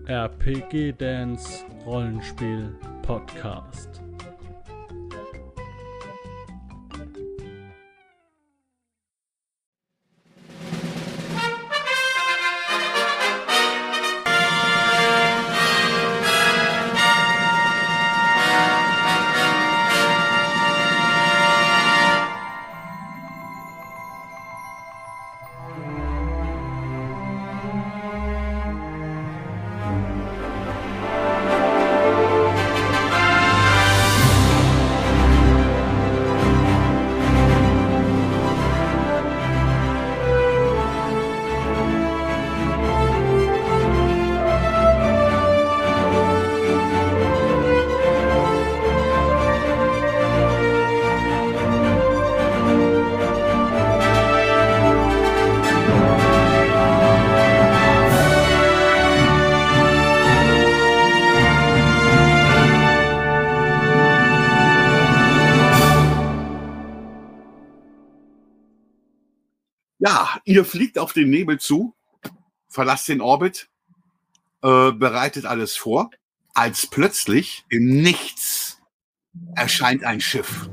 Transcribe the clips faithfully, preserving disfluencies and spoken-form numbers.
R P G Dance Rollenspiel Podcast. Ja, ihr fliegt auf den Nebel zu, verlasst den Orbit, äh, bereitet alles vor, als plötzlich im Nichts erscheint ein Schiff.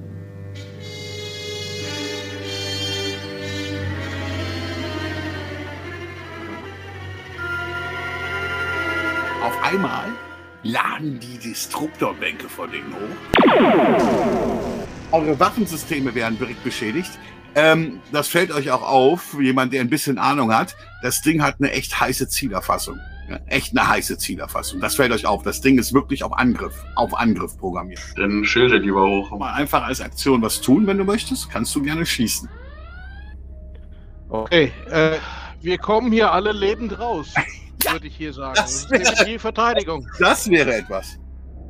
Auf einmal laden die Destruktorbänke vor denen hoch. Eure Waffensysteme werden direkt beschädigt. Ähm, das fällt euch auch auf, jemand, der ein bisschen Ahnung hat. Das Ding hat eine echt heiße Zielerfassung. Ja, echt eine heiße Zielerfassung. Das fällt euch auf. Das Ding ist wirklich auf Angriff, auf Angriff programmiert. Dann schilde lieber hoch. Mal einfach als Aktion was tun, wenn du möchtest. Kannst du gerne schießen. Okay, äh, wir kommen hier alle lebend raus, ja, würde ich hier sagen. Das, das ist nämlich die Verteidigung. Das wäre etwas.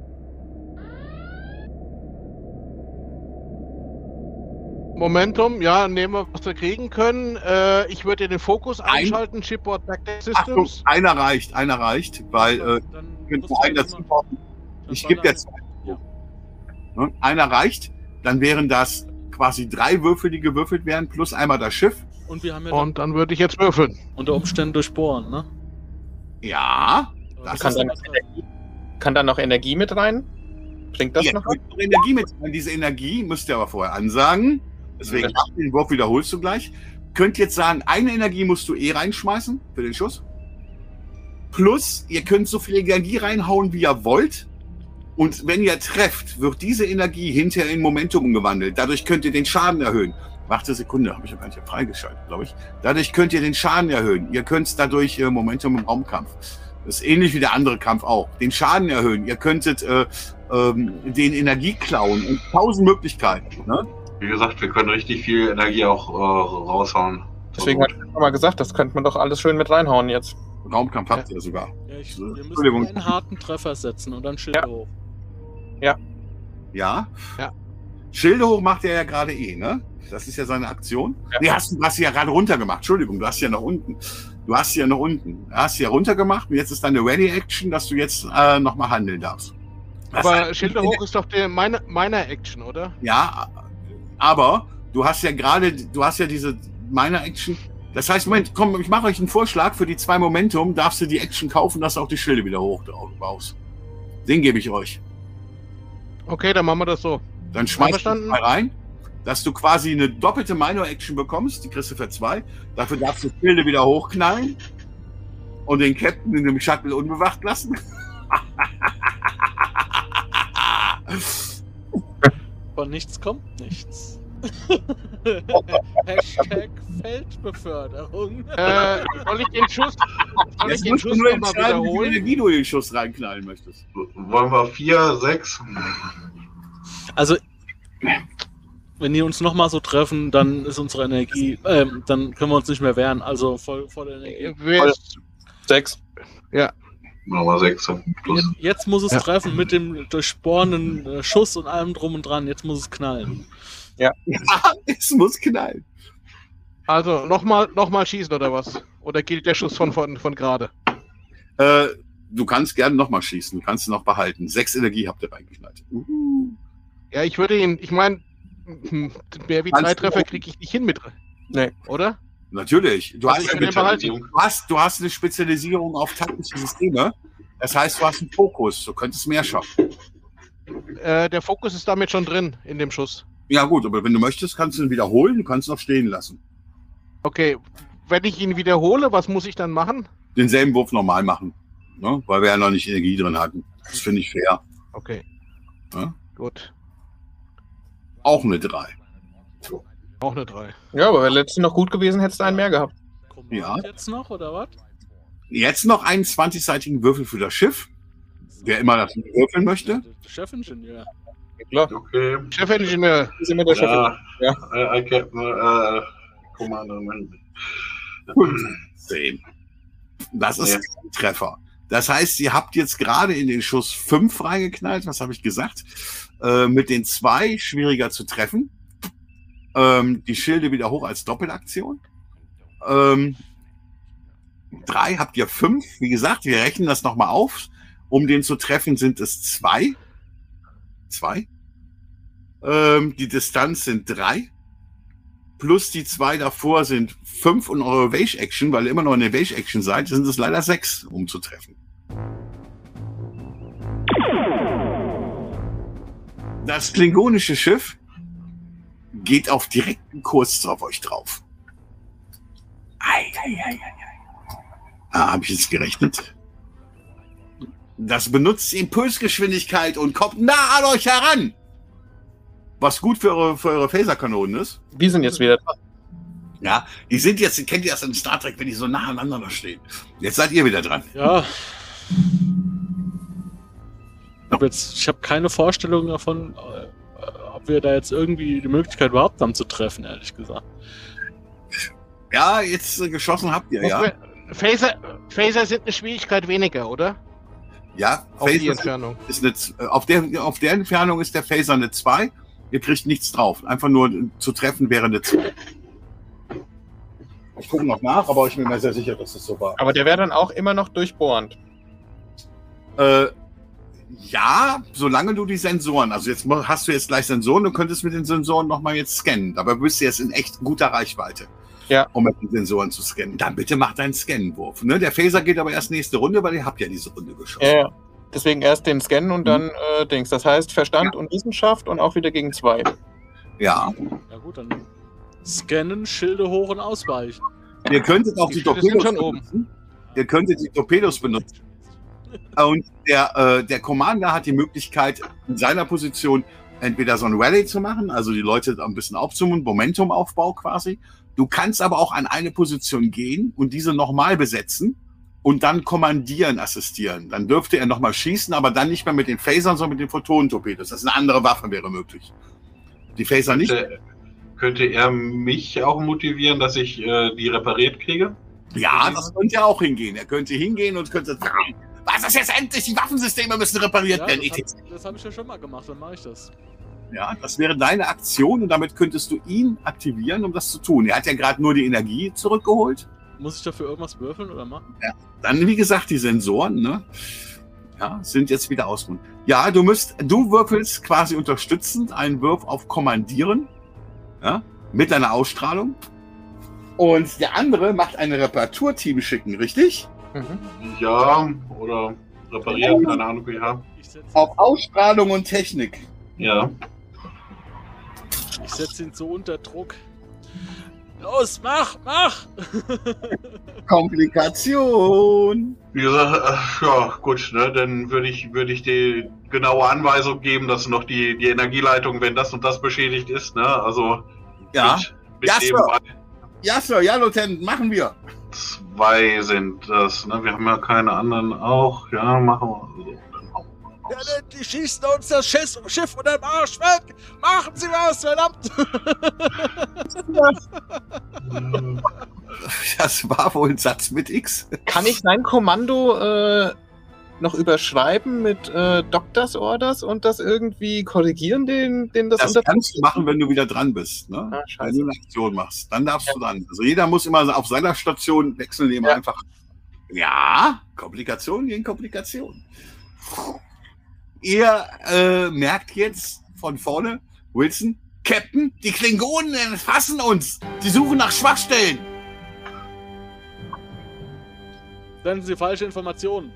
Momentum, ja, nehmen wir, was wir kriegen können. Äh, ich würde den Fokus einschalten, Shipboard Backdeck Systems. Achtung, einer reicht, einer reicht, weil äh, einen dazu brauchen. Ich gebe jetzt ja. ne? Einer reicht, dann wären das quasi drei Würfel, die gewürfelt werden, plus einmal das Schiff. Und wir haben ja Und dann, dann würde ich jetzt würfeln. Unter Umständen durchbohren, ne? Ja. Das kann, da noch Energie, kann da noch Energie mit rein? Bringt das ja, noch? noch Energie mit rein. Diese Energie müsst ihr aber vorher ansagen. Deswegen ja. Den Wurf wiederholst du gleich. Könnt jetzt sagen, eine Energie musst du eh reinschmeißen für den Schuss. Plus, ihr könnt so viel Energie reinhauen, wie ihr wollt. Und wenn ihr trefft, wird diese Energie hinterher in Momentum umgewandelt. Dadurch könnt ihr den Schaden erhöhen. Warte Sekunde, habe ich ja gar nicht freigeschaltet, glaube ich. Dadurch könnt ihr den Schaden erhöhen. Ihr könnt dadurch äh, Momentum im Raumkampf. Das ist ähnlich wie der andere Kampf auch. Den Schaden erhöhen. Ihr könntet äh, ähm, den Energie klauen. Und tausend Möglichkeiten, ne? Wie gesagt, wir können richtig viel Energie auch äh, raushauen. Deswegen hatte ich schon mal gesagt, das könnte man doch alles schön mit reinhauen jetzt. Raumkampf habt ihr sogar. Ja, ich, wir müssen einen harten Treffer setzen und dann Schilde ja. hoch. Ja. Ja? Ja. Schilde hoch macht er ja gerade eh, ne? Das ist ja seine Aktion. Ja. Nee, hast du hast sie ja gerade runter gemacht. Entschuldigung, du hast sie ja noch unten. Du hast sie ja noch unten. Du hast sie ja runter gemacht und jetzt ist deine Ready-Action, dass du jetzt äh, nochmal handeln darfst. Das Aber heißt, Schilde hoch ist doch der meine, meiner Action, oder? Ja, aber du hast ja gerade, du hast ja diese meiner Action. Das heißt, Moment, komm, ich mache euch einen Vorschlag für die zwei Momentum. Darfst du die Action kaufen, dass du auch die Schilde wieder hochbaust. Den gebe ich euch. Okay, dann machen wir das so. Dann schmeißt du mal rein, dass du quasi eine doppelte Minor-Action bekommst. Die kriegst du für zwei. Dafür darfst du Schilde wieder hochknallen und den Captain in dem Shuttle unbewacht lassen. Von nichts kommt nichts. Hashtag Feldbeförderung. Äh, soll ich den Schuss, soll Jetzt ich den musst du Schuss nur nochmal entscheiden, wie viel wiederholen? Energie du in den Schuss reinknallen möchtest. Wollen wir vier, sechs? Also, wenn die uns nochmal so treffen, dann ist unsere Energie, ähm, dann können wir uns nicht mehr wehren. Also voll, voll Energie. Wer ist- Sechs. Ja. Machen wir sechs. Plus. Jetzt, jetzt muss es Ja. treffen mit dem durchbohrenden äh, Schuss und allem drum und dran. Jetzt muss es knallen. Ja, es muss knallen. Also nochmal noch mal schießen oder was? Oder gilt der Schuss von, von, von gerade? Äh, du kannst gerne nochmal schießen, du kannst ihn noch behalten. Sechs Energie habt ihr reingeknallt. Uh. Ja, ich würde ihn, ich meine, mehr wie Kannst drei du Treffer auch- kriege ich nicht hin mit. Nee. Oder? Natürlich. Du Also hast, ich ja kann den behalten. du, hast, du hast eine Spezialisierung auf taktische Systeme. Das heißt, du hast einen Fokus. Du könntest mehr schaffen. Äh, der Fokus ist damit schon drin in dem Schuss. Ja gut, aber wenn du möchtest, kannst du ihn wiederholen. Du kannst ihn auch stehen lassen. Okay, wenn ich ihn wiederhole, was muss ich dann machen? Denselben Wurf normal machen. Ne? Weil wir ja noch nicht Energie drin hatten. Das finde ich fair. Okay. Ja? Gut. Auch eine drei. Auch eine drei. Ja, aber wäre letztens noch gut gewesen, hättest du einen mehr gehabt. Command Ja. jetzt noch, oder was? Jetzt noch einen zwanzigseitigen Würfel für das Schiff. Wer immer das würfeln möchte. Der Chefingenieur. Klar. Okay. Chefingenieur. Wir sind mit der Ja, Ja. äh, I Captain, äh, Commander, Mann. Zehn. Das ist Ja. ein Treffer. Das heißt, ihr habt jetzt gerade in den Schuss fünf reingeknallt. Was habe ich gesagt? Äh, mit den zwei schwieriger zu treffen. Ähm, die Schilde wieder hoch als Doppelaktion. Ähm, drei habt ihr fünf. Wie gesagt, wir rechnen das nochmal auf. Um den zu treffen sind es zwei. Zwei. Ähm, die Distanz sind drei. Plus die zwei davor sind fünf und eure Evage-Action, weil ihr immer noch in der Evage-Action seid, sind es leider sechs, um zu treffen. Das klingonische Schiff geht auf direkten Kurs auf euch drauf. Ei, ei, ei, ei, ei. Ah, habe ich jetzt gerechnet? Das benutzt Impulsgeschwindigkeit und kommt nah an euch heran. Was gut für eure, für eure Phaserkanonen ist. Wir sind jetzt wieder dran. Ja, die sind jetzt, kennt ihr das in Star Trek, wenn die so nah aneinander stehen. Jetzt seid ihr wieder dran. Ja. Ich habe jetzt, ich habe keine Vorstellung davon, äh, ob wir da jetzt irgendwie die Möglichkeit überhaupt haben zu treffen, ehrlich gesagt. Ja, jetzt äh, geschossen habt ihr, ja. Phaser, Phaser sind eine Schwierigkeit weniger, oder? Ja, Auf die Phaser Entfernung. ist eine, Z- äh, auf, der, auf der Entfernung ist der Phaser eine zwei. Ihr kriegt nichts drauf. Einfach nur äh, zu treffen wäre eine zwei. Ich gucke noch nach, aber ich bin mir sehr sicher, dass das so war. Aber der wäre dann auch immer noch durchbohrend. Äh, ja, solange du die Sensoren, also jetzt mo- hast du jetzt gleich Sensoren, du könntest mit den Sensoren nochmal jetzt scannen. Aber bist du jetzt in echt guter Reichweite, Ja. um mit den Sensoren zu scannen. Dann bitte mach deinen Scannenwurf. Ne? Der Phaser geht aber erst nächste Runde, weil ihr habt ja diese Runde geschossen. Ja, ja. Deswegen erst den Scannen und dann äh, Dings. Das heißt Verstand und Wissenschaft und auch wieder gegen zwei. Ja. Ja gut, dann scannen, Schilde hoch und ausweichen. Ihr könntet auch Die die, Schilde sind Torpedos schon oben. benutzen. Ihr könntet die Torpedos benutzen. Und der, äh, der Commander hat die Möglichkeit, in seiner Position entweder so ein Rally zu machen, also die Leute ein bisschen aufzummen, Momentumaufbau quasi. Du kannst aber auch an eine Position gehen und diese nochmal besetzen und dann kommandieren, assistieren. Dann dürfte er nochmal schießen, aber dann nicht mehr mit den Phasern, sondern mit den Photonentorpedos. Das ist eine andere Waffe, wäre möglich. Die Phaser nicht. Könnte, könnte er mich auch motivieren, dass ich äh, die repariert kriege? Ja, das könnte auch hingehen. Er könnte hingehen und könnte sagen, was ist jetzt endlich? Die Waffensysteme müssen repariert Ja, werden. das habe hab ich ja schon mal gemacht, dann mache ich das. Ja, das wäre deine Aktion und damit könntest du ihn aktivieren, um das zu tun. Er hat ja gerade nur die Energie zurückgeholt. Muss ich dafür irgendwas würfeln oder machen? Dann, wie gesagt, die Sensoren, ne? Ja, sind jetzt wieder ausruhen. Ja, du müsst, du würfelst quasi unterstützend einen Wurf auf Kommandieren. Ja, mit deiner Ausstrahlung. Und der andere macht ein Reparaturteam schicken, richtig? Mhm. Ja, oder reparieren, keine Ahnung, wie ja. Ich setze Auf Ausstrahlung und Technik. Ja. ich setz ihn so unter Druck. Los, mach, mach! Komplikation. Wie gesagt, äh, ja, gut, ne, dann würde ich, würde ich die genaue Anweisung geben, dass noch die, die Energieleitung, wenn das und das beschädigt ist, ne, also Ja. mit, mit Ja, dem Sir. bei Ja, Sir, ja, Lieutenant, machen wir. zwei sind das, ne, wir haben ja keine anderen auch, ja, machen wir so. Dann hauen wir Ja, raus. ne, die schießen uns das Schiff, Schiff unter dem Arsch weg! Machen Sie was, verdammt! Das war wohl ein Satz mit X. Kann ich sein Kommando äh, noch überschreiben mit äh, Doctors Orders und das irgendwie korrigieren, den, den das, Das unter... kannst du machen, wenn du wieder dran bist. Ne? Ah, Wenn scheiße. du eine Aktion machst, dann darfst du dann. Also jeder muss immer auf seiner Station wechseln, immer Ja. einfach. Ja, Komplikationen gegen Komplikationen. Ihr äh, merkt jetzt von vorne, Wilson, Captain, die Klingonen fassen uns. Die suchen nach Schwachstellen. Blenden Sie falsche Informationen.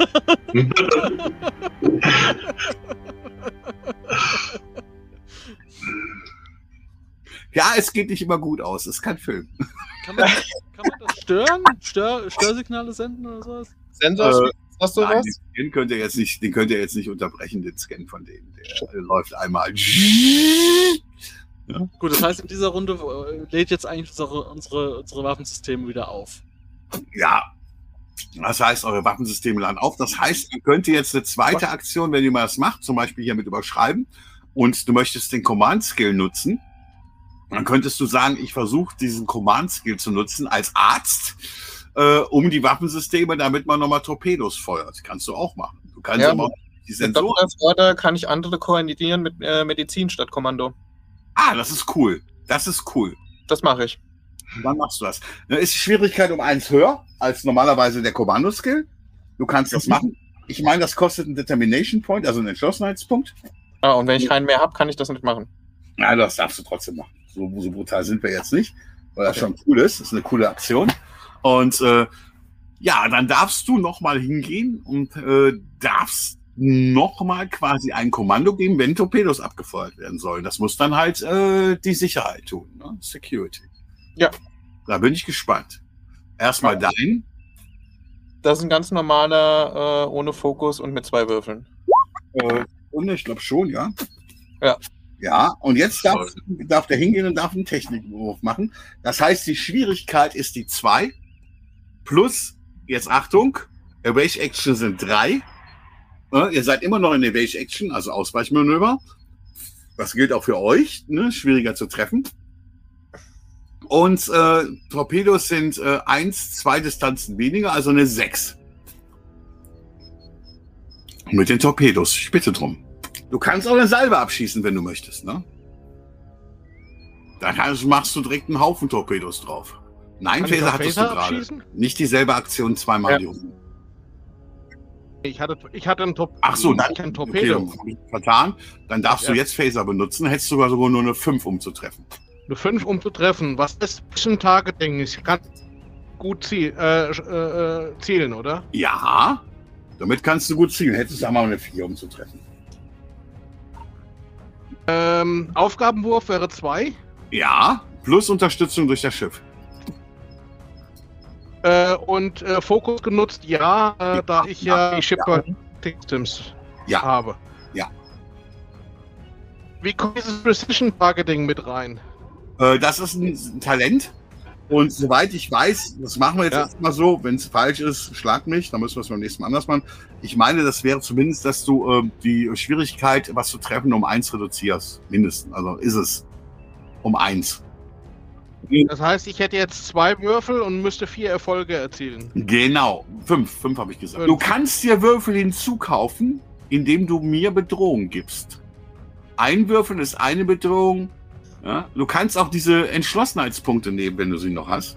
Ja, es geht nicht immer gut aus. Es ist kein Film. Kann man, kann man das stören? Stör, Störsignale senden oder sowas? Sensor, Äh, hast du Nein, was? den Scan könnt ihr jetzt nicht, den könnt ihr jetzt nicht unterbrechen, den Scan von denen. Der äh, läuft einmal. Gut, das heißt, in dieser Runde äh, lädt jetzt eigentlich unsere, unsere, unsere Waffensysteme wieder auf. Ja. Das heißt, eure Waffensysteme laden auf. Das heißt, ihr könnt jetzt eine zweite Aktion, wenn ihr mal das macht, zum Beispiel hier mit überschreiben, und du möchtest den Command-Skill nutzen, dann könntest du sagen, ich versuche diesen Command-Skill zu nutzen als Arzt, äh, um die Waffensysteme, damit man nochmal Torpedos feuert. Kannst du auch machen. Du kannst Ja, aber auch die Mit Sensoren. Doktors Order kann ich andere koordinieren mit äh, Medizin statt Kommando. Ah, das ist cool. Das ist cool. Das mache ich. Dann machst du das. Dann ist die Schwierigkeit um eins höher als normalerweise der Kommando-Skill. Du kannst das machen. Ich meine, das kostet einen Determination Point, also einen Entschlossenheitspunkt. Ah, und wenn ich keinen mehr habe, kann ich das nicht machen. Ja, das darfst du trotzdem machen. So, so brutal sind wir jetzt nicht, weil das Okay. schon cool ist. Das ist eine coole Aktion. Und äh, ja, dann darfst du nochmal hingehen und äh, darfst nochmal quasi ein Kommando geben, wenn Torpedos abgefeuert werden sollen. Das muss dann halt äh, die Sicherheit tun, ne? Security. Ja. Da bin ich gespannt. Erstmal Ja. dein. Das ist ein ganz normaler, äh, ohne Fokus und mit zwei Würfeln. Äh, und ich glaube schon, ja. Ja. Ja, und jetzt darf, darf der hingehen und darf einen Technikwurf machen. Das heißt, die Schwierigkeit ist die zwei. Plus, jetzt Achtung, Evade Action sind drei. Äh, ihr seid immer noch in Evade Action, also Ausweichmanöver. Das gilt auch für euch, ne? Schwieriger zu treffen. Und äh, Torpedos sind äh, eins, zwei Distanzen weniger, also eine sechs. Mit den Torpedos, ich bitte drum. Du kannst auch eine Salve abschießen, wenn du möchtest, ne? Da kannst, machst du direkt einen Haufen Torpedos drauf. Nein, Kann ich Phaser auch hattest du Phaser gerade. abschießen? Nicht dieselbe Aktion zweimal Ja. die Runde. Ich hatte, ich hatte ein Torpedo. Ach so, ich dann, hatte ein okay, Torpedo. dann hab ich vertan. Dann darfst Ja. du jetzt Phaser benutzen. Hättest sogar sogar nur eine fünf, um zu treffen. Eine fünf, um zu treffen. Was ist ein Targeting? Ich kann gut ziel, äh, äh, zielen, oder? Ja, damit kannst du gut zielen. Hättest du einmal eine vier, um zu treffen. Ähm, Aufgabenwurf wäre zwei. Ja, plus Unterstützung durch das Schiff. Äh, und äh, Fokus genutzt, ja, äh, da ich ja, Ja, die Shipper Systems Ja. habe. Ja. Wie kommt dieses Precision Targeting mit rein? Äh, das ist ein, ein Talent. Und soweit ich weiß, das machen wir jetzt Ja. erstmal so, wenn es falsch ist, schlag mich, dann müssen wir es beim nächsten Mal anders machen. Ich meine, das wäre zumindest, dass du äh, die Schwierigkeit, was zu treffen, um eins reduzierst. Mindestens. Also ist es um eins. Das heißt, ich hätte jetzt zwei Würfel und müsste vier Erfolge erzielen. Genau. Fünf. Fünf habe ich gesagt. Fünf. Du kannst dir Würfel hinzukaufen, indem du mir Bedrohung gibst. Ein Würfel ist eine Bedrohung. Ja? Du kannst auch diese Entschlossenheitspunkte nehmen, wenn du sie noch hast.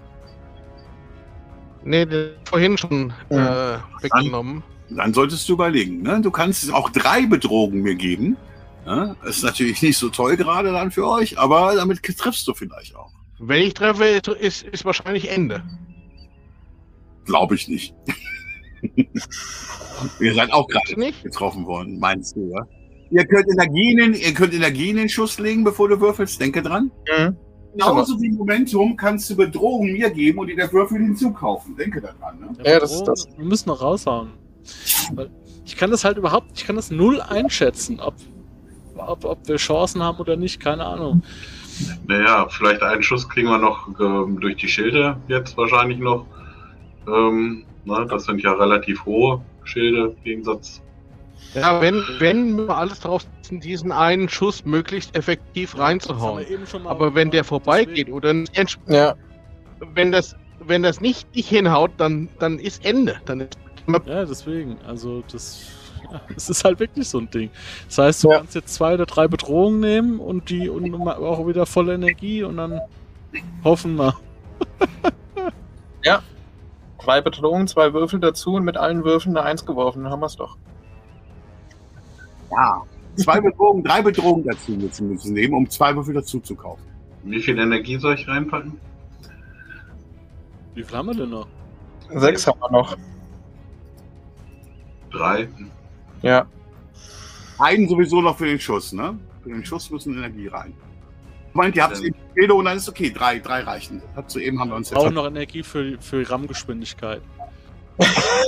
Nee, den vorhin schon äh, weggenommen. Dann solltest du überlegen. Ne? Du kannst auch drei Bedrohungen mir geben. Ja? Ist natürlich nicht so toll gerade dann für euch, aber damit triffst du vielleicht auch. Wenn ich treffe, ist, ist wahrscheinlich Ende. Glaube ich nicht. Ihr seid auch gerade Nicht? getroffen worden, meinst du, ja? Ihr könnt Energien in, ihr könnt Energie in den Schuss legen, bevor du würfelst. Denke dran. Mhm. Genauso wie Momentum kannst du Bedrohung mir geben und dir der Würfel hinzukaufen. Denke daran. Ne? Ja, das ist das. Wir müssen noch raushauen. Weil ich kann das halt überhaupt, ich kann das null einschätzen, ob, ob, ob wir Chancen haben oder nicht, keine Ahnung. Naja, vielleicht einen Schuss kriegen wir noch ähm, durch die Schilde jetzt wahrscheinlich noch. Ähm, ne, das sind ja relativ hohe Schilde im Gegensatz. Ja, wenn, wenn wir alles drauf setzen, diesen einen Schuss möglichst effektiv Das haben reinzuhauen. wir eben schon mal- Aber wenn der vorbeigeht Deswegen- oder nicht ents- Ja, wenn das, wenn das nicht, nicht hinhaut, dann, dann ist Ende. Dann ist Ja, deswegen. Also das, ja, das ist halt wirklich so ein Ding. Das heißt, du Ja. kannst jetzt zwei oder drei Bedrohungen nehmen und die und mal auch wieder volle Energie und dann hoffen wir. drei Bedrohungen, zwei Würfel dazu und mit allen Würfeln eine Eins geworfen. Dann haben wir es doch. Ja. Zwei Bedrohungen, drei Bedrohungen dazu müssen wir nehmen, um zwei Würfel dazu zu kaufen. Wie viel Energie soll ich reinpacken? Wie viel haben wir denn noch? Sechs haben wir noch. Drei. Ja. Einen sowieso noch für den Schuss, ne? Für den Schuss müssen Energie rein. Ich meint, ihr habt es eben Fehler und dann ist okay. Drei, drei reichen. Hat soeben haben wir uns Wir brauchen noch Energie für, für RAM-Geschwindigkeit. Das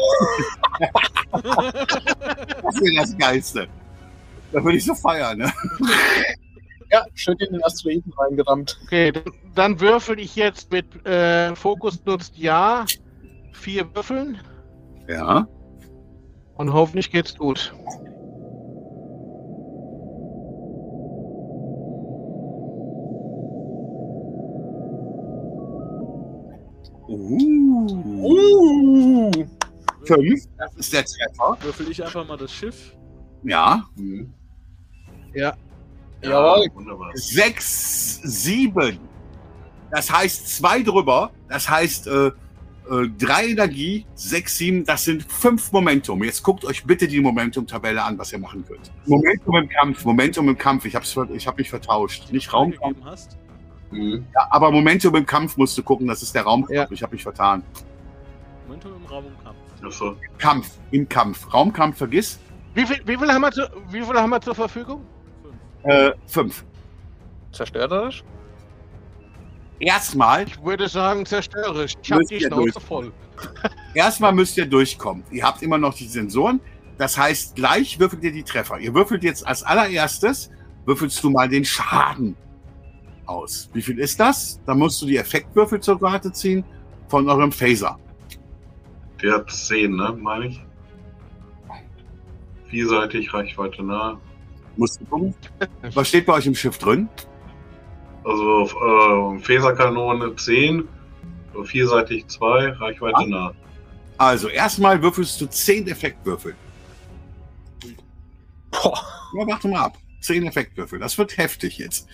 wäre das Geilste. Da würde ich so feiern, ne? Ja, schön in den Asteroiden reingerammt. Okay, dann, dann würfel ich jetzt mit äh, Fokus nutzt ja. Vier Würfeln. Ja. Und hoffentlich geht's gut. Uh. Uh. Fünf. Das ist der Treffer. Würfel ich einfach mal das Schiff. Ja. Mhm. Ja. Jawohl. Wunderbar. Sechs, sieben. Das heißt zwei drüber. Das heißt äh, äh, drei Energie, sechs, sieben. Das sind fünf Momentum. Jetzt guckt euch bitte die Momentum-Tabelle an, was ihr machen könnt. Momentum im Kampf. Momentum im Kampf. Ich hab's, ich hab mich vertauscht. Nicht Raumkampf. gegeben hast. Mhm. Ja, aber Momentum im Kampf musst du gucken. Das ist der Raumkampf. Ja. Ich habe mich vertan. Momentum im Raum und Kampf. Achso. Kampf. Im Kampf. Raumkampf vergiss. Wie viel, wie viel, haben, wir zu, wie viel haben wir zur Verfügung? Fünf. Äh, fünf. Zerstörerisch? Erstmal, Ich würde sagen zerstörerisch. Ich habe Müsst die ihr Schnauze durch. voll. erstmal müsst ihr durchkommen. Ihr habt immer noch die Sensoren. Das heißt, gleich würfelt ihr die Treffer. Ihr würfelt jetzt als allererstes, würfelst du mal den Schaden aus. Wie viel ist das? Da musst du die Effektwürfel zur Rate ziehen von eurem Phaser. Der hat zehn, ne, meine ich. Vielseitig, Reichweite nah. Musst du gucken. Was steht bei euch im Schiff drin? Also äh, Phaserkanone zehn, vielseitig zwei, Reichweite Ah. nah. Also, erstmal würfelst du zehn Effektwürfel. Boah. Ja, warte mal ab. zehn Effektwürfel. Das wird heftig jetzt.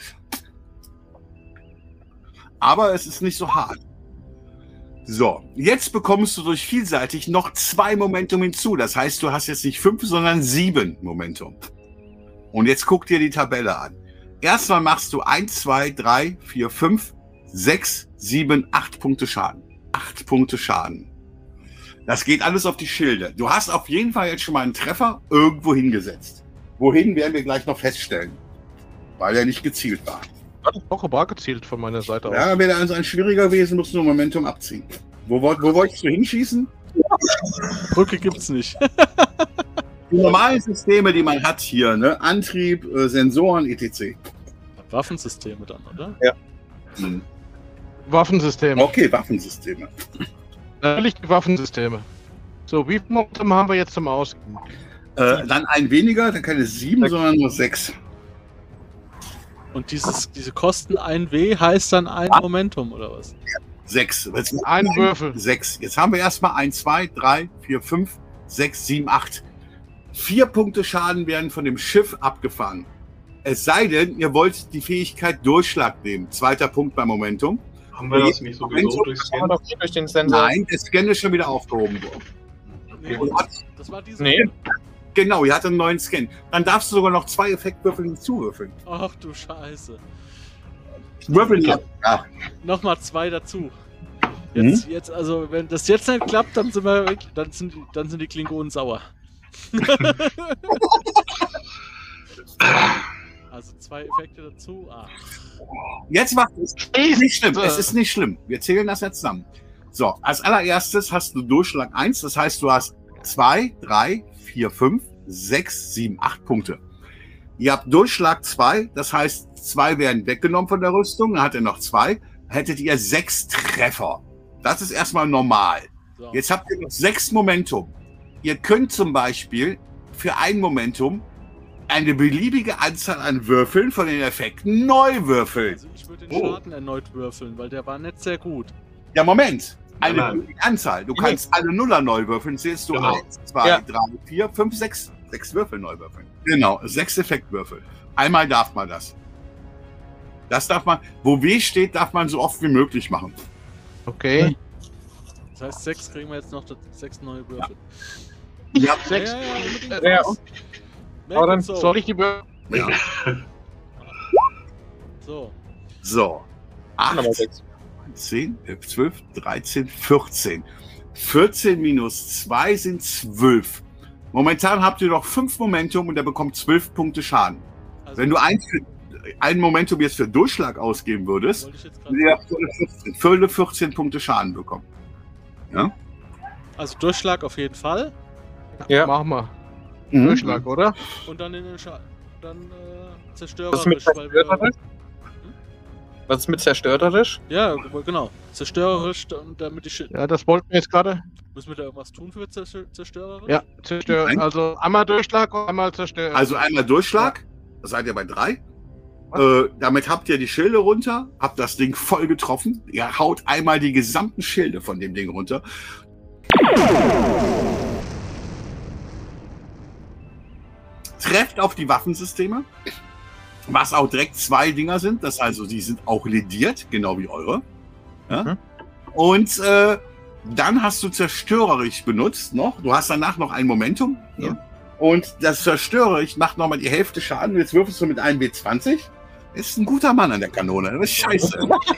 Aber es ist nicht so hart. So, jetzt bekommst du durch vielseitig noch zwei Momentum hinzu. Das heißt, du hast jetzt nicht fünf, sondern sieben Momentum. Und jetzt guck dir die Tabelle an. Erstmal machst du eins, zwei, drei, vier, fünf, sechs, sieben, acht Punkte Schaden. acht Punkte Schaden. Das geht alles auf die Schilde. Du hast auf jeden Fall jetzt schon mal einen Treffer irgendwo hingesetzt. Wohin werden wir gleich noch feststellen. Weil er nicht gezielt war. Hat auch aber gezielt von meiner Seite aus. Ja, wäre also ein schwieriger gewesen, musst du nur Momentum abziehen. Wo, wollt- wo wolltest du hinschießen? Brücke gibt's nicht. Die normalen Systeme, die man hat hier, ne? Antrieb, äh, Sensoren, et cetera. Waffensysteme dann, oder? Mhm. Waffensysteme. Okay, Waffensysteme. Natürlich die Waffensysteme. So, wie viel Momentum haben wir jetzt zum Ausgeben? Äh, dann ein weniger, dann keine sieben, sondern nur sechs. Und dieses, diese Kosten ein W heißt dann ein Momentum, oder was? Sechs. Jetzt- Ein Würfel. Sechs. Jetzt haben wir erstmal eins, zwei, drei, vier, fünf, sechs, sieben, acht. Vier Punkte Schaden werden von dem Schiff abgefangen. Es sei denn, ihr wollt die Fähigkeit Durchschlag nehmen. Zweiter Punkt beim Momentum. Haben wir das nicht sowieso Momentum durchs Das haben wir Scan? doch hier durch den Sensor. Nein, der Scan ist schon wieder aufgehoben worden. Nee, Und das, das war diese. Nee. Genau, ihr hattet einen neuen Scan. Dann darfst du sogar noch zwei Effektwürfel hinzuwürfeln. Ach du Scheiße. Würfeln ja. ja. Nochmal zwei dazu. Jetzt, jetzt, also, wenn das jetzt nicht klappt, dann sind wir weg, dann sind, die- dann sind die Klingonen sauer. Also zwei Effekte dazu. Ah. Jetzt macht es nicht schlimm. Es ist nicht schlimm. Wir zählen das jetzt zusammen. So, als allererstes hast du Durchschlag eins. Das heißt, du hast zwei, drei, vier, fünf, sechs, sieben, acht Punkte. Ihr habt Durchschlag zwei. Das heißt, zwei werden weggenommen von der Rüstung. Dann hat er noch zwei. Hättet ihr sechs Treffer. Das ist erstmal normal. So. Jetzt habt ihr noch sechs Momentum. Ihr könnt zum Beispiel für ein Momentum eine beliebige Anzahl an Würfeln von den Effekten neu würfeln. Also ich würde den Oh. Schaden erneut würfeln, weil der war nicht sehr gut. Ja, Moment. Eine Nein, nein. beliebige Anzahl. Du Nee. kannst alle Nuller neu würfeln. Zählst du Genau. eins, zwei, Ja. drei, vier, fünf, sechs. Sechs Würfel neu würfeln. Genau, sechs Effektwürfel. Einmal darf man das. Das darf man, wo W steht, darf man so oft wie möglich machen. Okay. Das heißt, sechs kriegen wir jetzt noch, das- sechs neue Würfel. Ja, Sechs. Ja, ja, ja, unbedingt. Ja, was. Make aber dann it so. Soll ich die Würfel? ja. So. So. Nochmal acht, sechs. zehn, elf, zwölf, dreizehn, vierzehn. vierzehn minus zwei sind zwölf. Momentan habt ihr noch fünf Momentum und er bekommt zwölf Punkte Schaden. Also, Wenn du ein, für, ein Momentum jetzt für Durchschlag ausgeben würdest, wollte ich jetzt würde er gerade volle vierzehn Punkte Schaden bekommen. Ja? Also Durchschlag auf jeden Fall. Ja. Machen wir. Mhm. Durchschlag, oder? Und dann in den Scha dann äh, Was ist zerstörerisch. mit weil wir, zerstörerisch? Was ist mit zerstörerisch? ja, genau. Zerstörerisch, und damit die Schi Ja, das wollten wir jetzt gerade. Müssen wir da irgendwas tun für Zer- zerstörerisch? Ja, zerstör. Nein. Also einmal Durchschlag und einmal zerstör. Also einmal Durchschlag, da seid ihr bei drei. Äh, damit habt ihr die Schilde runter, habt das Ding voll getroffen. Ihr haut einmal die gesamten Schilde von dem Ding runter. Trefft auf die Waffensysteme, was auch direkt zwei Dinger sind. Das also, die sind auch lediert, genau wie eure. Ja? Mhm. Und äh, dann hast du zerstörerisch benutzt noch. Du hast danach noch ein Momentum. Ja. Ja? Und das zerstörerisch macht nochmal die Hälfte Schaden. Jetzt würfelst du mit einem W zwanzig. Ist ein guter Mann an der Kanone. Das ist scheiße.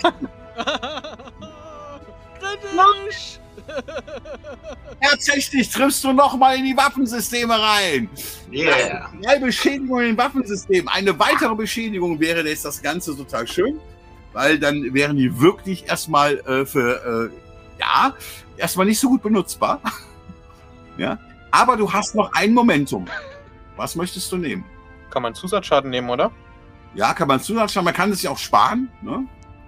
Kritisch! Tatsächlich triffst du nochmal in die Waffensysteme rein. Yeah. Drei Beschädigungen in den Waffensystemen. Eine weitere Beschädigung wäre jetzt das Ganze total schön, weil dann wären die wirklich erstmal äh, für, äh, ja, erstmal nicht so gut benutzbar. Ja, aber du hast noch ein Momentum. Was möchtest du nehmen? Kann man Zusatzschaden nehmen, oder? Ja, kann man zuschauen, man kann es ja auch sparen. Ne?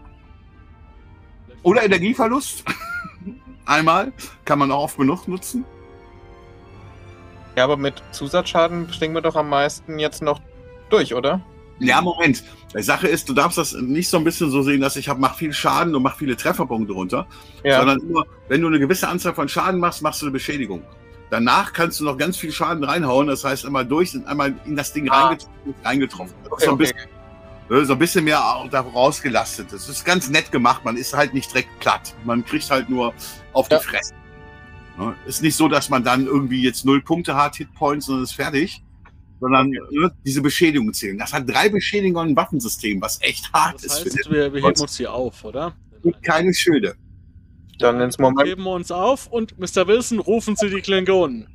Oder Energieverlust. Einmal. Kann man auch oft genug nutzen. Ja, aber mit Zusatzschaden stehen wir doch am meisten jetzt noch durch, oder? Ja, Moment. Die Sache ist, du darfst das nicht so ein bisschen so sehen, dass ich hab, mach viel Schaden und mach viele Trefferpunkte runter. Ja. Sondern nur, wenn du eine gewisse Anzahl von Schaden machst, machst du eine Beschädigung. Danach kannst du noch ganz viel Schaden reinhauen. Das heißt, einmal durch und einmal in das Ding Ah. reingetroffen. reingetroffen. Das ist Okay, so ein okay. bisschen, so ein bisschen mehr auch da rausgelastet. Das ist ganz nett gemacht. Man ist halt nicht direkt platt. Man kriegt halt nur auf die Ja. Fresse. Ne? Ist nicht so, dass man dann irgendwie jetzt null Punkte hat, Hitpoints und ist fertig. Sondern ne, diese Beschädigungen zählen. Das hat drei Beschädigungen im Waffensystem, was echt hart Das ist. heißt, Für wir, wir heben uns hier auf, oder? gibt keine Schilde. Dann ins Wir Moment. heben wir uns auf und Mister Wilson, rufen Sie die Klingonen.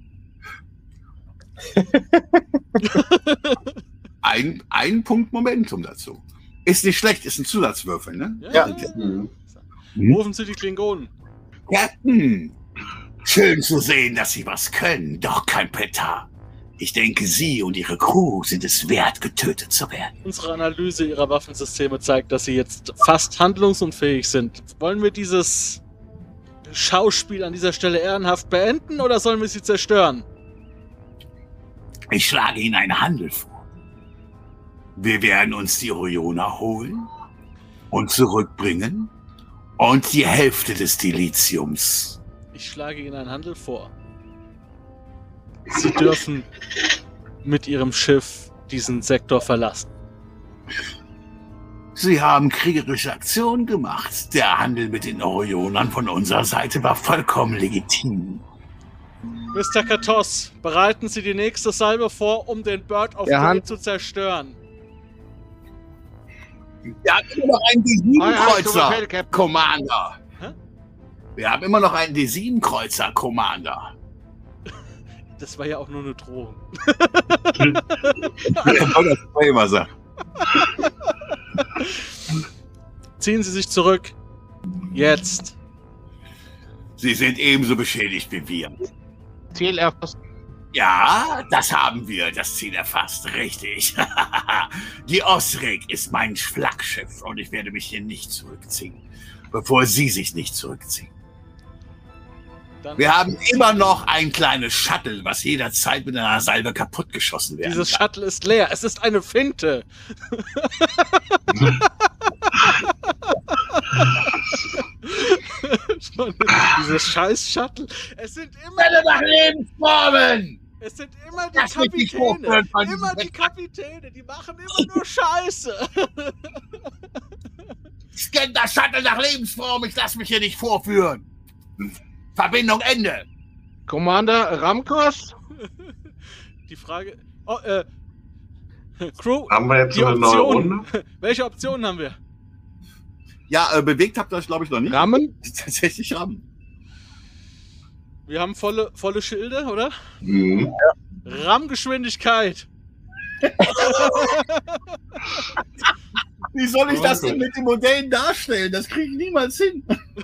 Ein, ein Punkt Momentum dazu. Ist nicht schlecht, ist ein Zusatzwürfel, ne? Ja. Mhm. Rufen Sie die Klingonen. Captain, schön zu sehen, dass Sie was können, doch kein Petar. Ich denke, Sie und Ihre Crew sind es wert, getötet zu werden. Unsere Analyse Ihrer Waffensysteme zeigt, dass Sie jetzt fast handlungsunfähig sind. Wollen wir dieses Schauspiel an dieser Stelle ehrenhaft beenden oder sollen wir sie zerstören? Ich schlage Ihnen einen Handel vor. Wir werden uns die Orioner holen und zurückbringen und die Hälfte des Dilithiums. Ich schlage Ihnen einen Handel vor. Sie dürfen mit Ihrem Schiff diesen Sektor verlassen. Sie haben kriegerische Aktionen gemacht. Der Handel mit den Orionern von unserer Seite war vollkommen legitim. Mister Katos, bereiten Sie die nächste Salve vor, um den Bird of Der Prey Hand- zu zerstören. Wir haben immer noch einen D Ah, sieben ja, zu Kreuzer, Befehl, Captain. Commander. Hä? Wir haben immer noch einen D sieben Kreuzer, Commander. Das war ja auch nur eine Drohung. das immer sagen. Ziehen Sie sich zurück. Jetzt. Sie sind ebenso beschädigt wie wir. Ziel erfasst. Ja, das haben wir, das Ziel erfasst, richtig. Die Osrik ist mein Flaggschiff und ich werde mich hier nicht zurückziehen, bevor Sie sich nicht zurückziehen. Dann Wir haben immer noch ein kleines Shuttle, was jederzeit mit einer Salve kaputtgeschossen werden Dieses kann. Shuttle ist leer. Es ist eine Finte. Schon, dieses scheiß Shuttle. Es sind immer, Welle nach Lebensformen! es sind immer die Lass mich nicht Kapitäne. hochhören von diesem Immer die Kapitäne. Die machen immer nur Scheiße. Scan das Shuttle nach Lebensform, ich lass mich hier nicht vorführen. Verbindung Ende. Commander Ramkos? Die Frage. Oh, äh. Crew, Haben wir jetzt die eine neue Option. Runde? Welche Optionen haben wir? Ja, äh, bewegt habt ihr euch, glaube ich, noch nicht. Rammen? Tatsächlich rammen. Wir haben volle, volle Schilde, oder? Mhm. Rammgeschwindigkeit. Wie soll ich das denn mit den Modellen darstellen? Das kriege ich niemals hin.